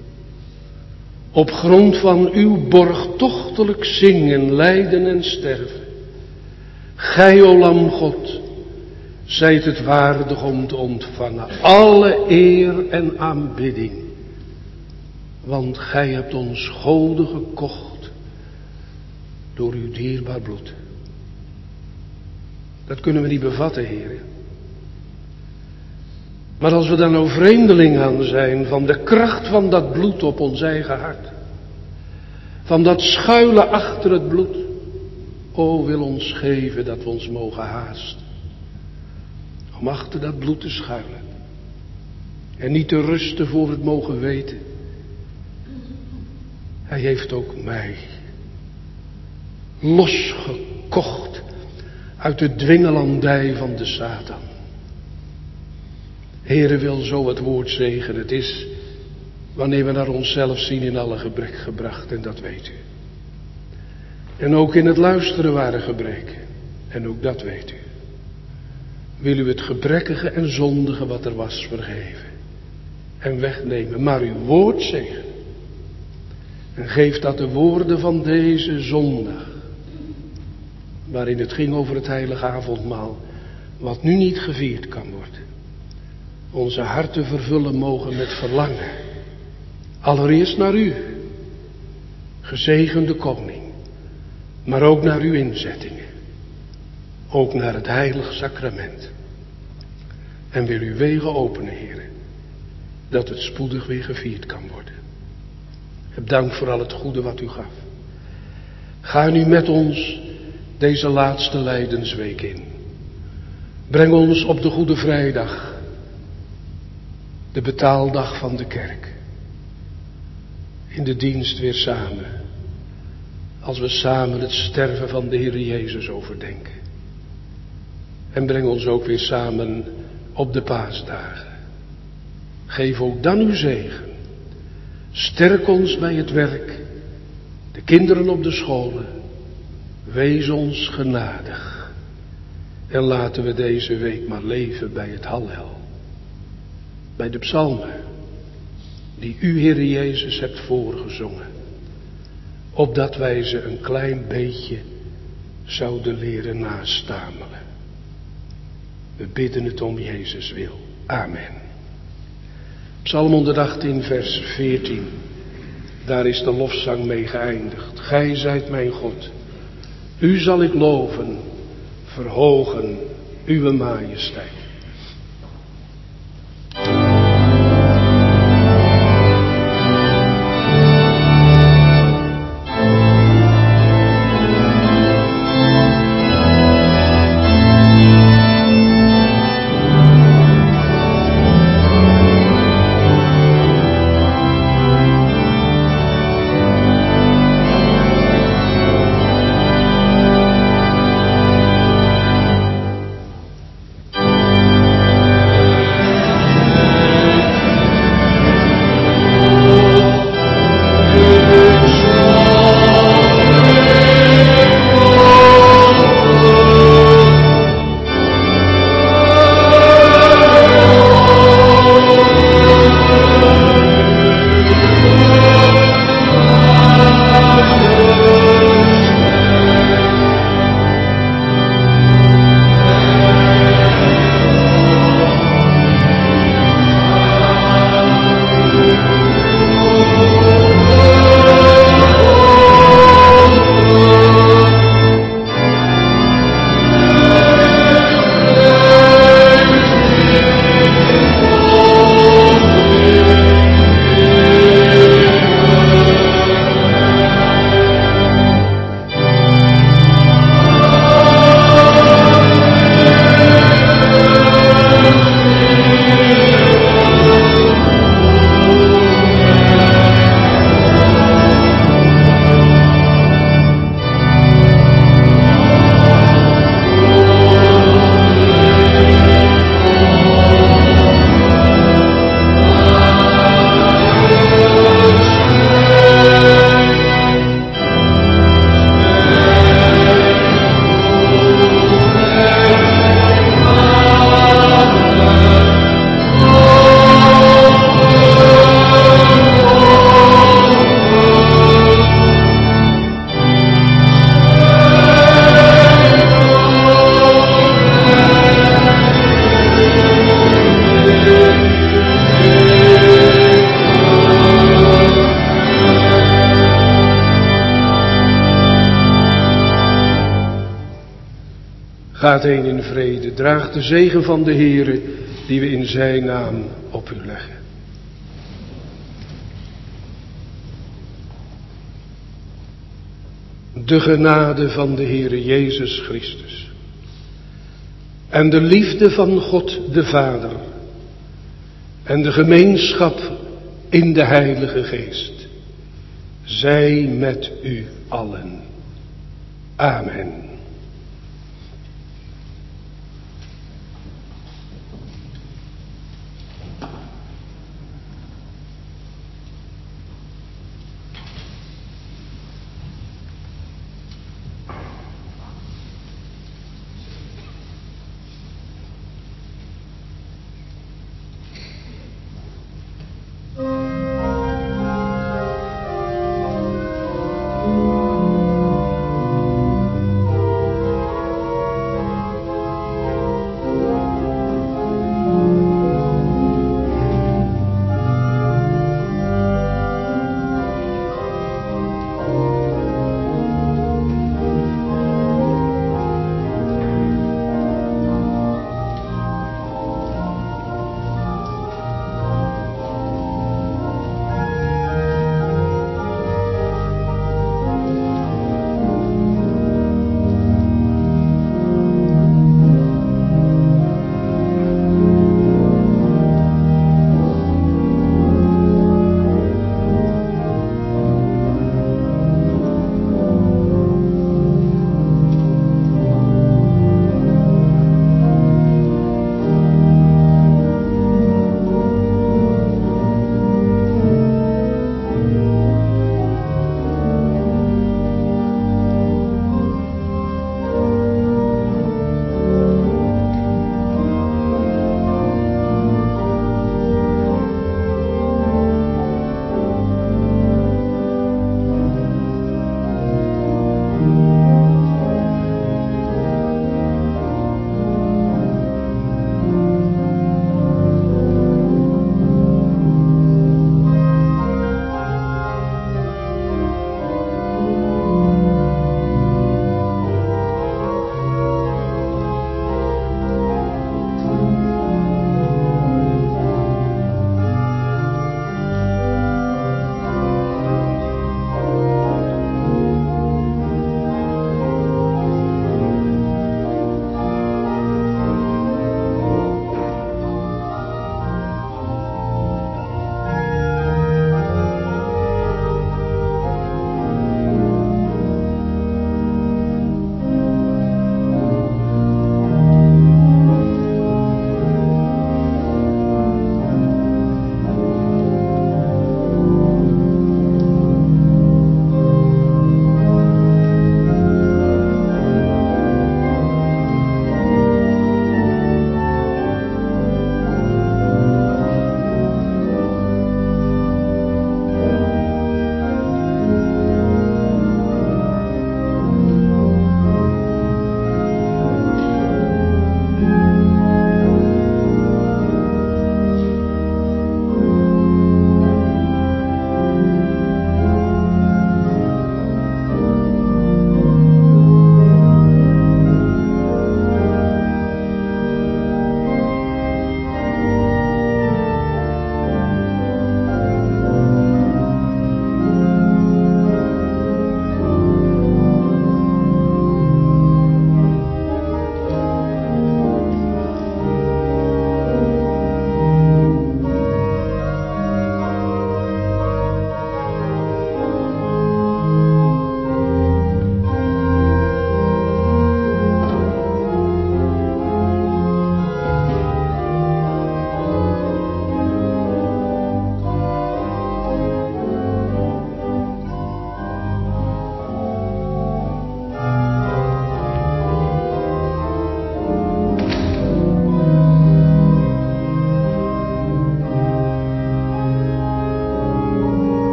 Op grond van uw borgtochtelijk zingen, lijden en sterven. Gij, o Lam God, zijt het waardig om te ontvangen alle eer en aanbidding. Want gij hebt ons goden gekocht door uw dierbaar bloed. Dat kunnen we niet bevatten, heren. Maar als we dan nou vreemdeling aan zijn van de kracht van dat bloed op ons eigen hart. Van dat schuilen achter het bloed. O, wil ons geven dat we ons mogen haasten. Om achter dat bloed te schuilen. En niet te rusten voor we het mogen weten. Hij heeft ook mij losgekocht uit de dwingelandij van de Satan. Heere, wil zo het woord zegenen. Het is wanneer we naar onszelf zien in alle gebrek gebracht, en dat weet u. En ook in het luisteren waren gebreken, en ook dat weet u. Wil u het gebrekkige en zondige wat er was vergeven en wegnemen, maar uw woord zegenen. En geef dat de woorden van deze zondag, waarin het ging over het heilige avondmaal, wat nu niet gevierd kan worden, onze harten vervullen mogen met verlangen. Allereerst naar u, gezegende koning, maar ook naar uw inzettingen. Ook naar het heilig sacrament. En wil uw wegen openen, heren, dat het spoedig weer gevierd kan worden. Heb dank voor al het goede wat u gaf. Ga nu met ons deze laatste lijdensweek in. Breng ons op de Goede Vrijdag, de betaaldag van de kerk, in de dienst weer samen, als we samen het sterven van de Heer Jezus overdenken. En breng ons ook weer samen op de paasdagen. Geef ook dan uw zegen. Sterk ons bij het werk, de kinderen op de scholen. Wees ons genadig. En laten we deze week maar leven bij het Hallel. Bij de psalmen die u, Heer Jezus, hebt voorgezongen. Opdat wij ze een klein beetje zouden leren nastamelen. We bidden het om Jezus wil. Amen. Psalm 118 vers 14. Daar is de lofzang mee geëindigd. Gij zijt mijn God. U zal ik loven, verhogen, uw majesteit. Gaat heen in vrede. Draag de zegen van de Heere die we in zijn naam op u leggen. De genade van de Heere Jezus Christus en de liefde van God de Vader en de gemeenschap in de Heilige Geest zij met u allen. Amen.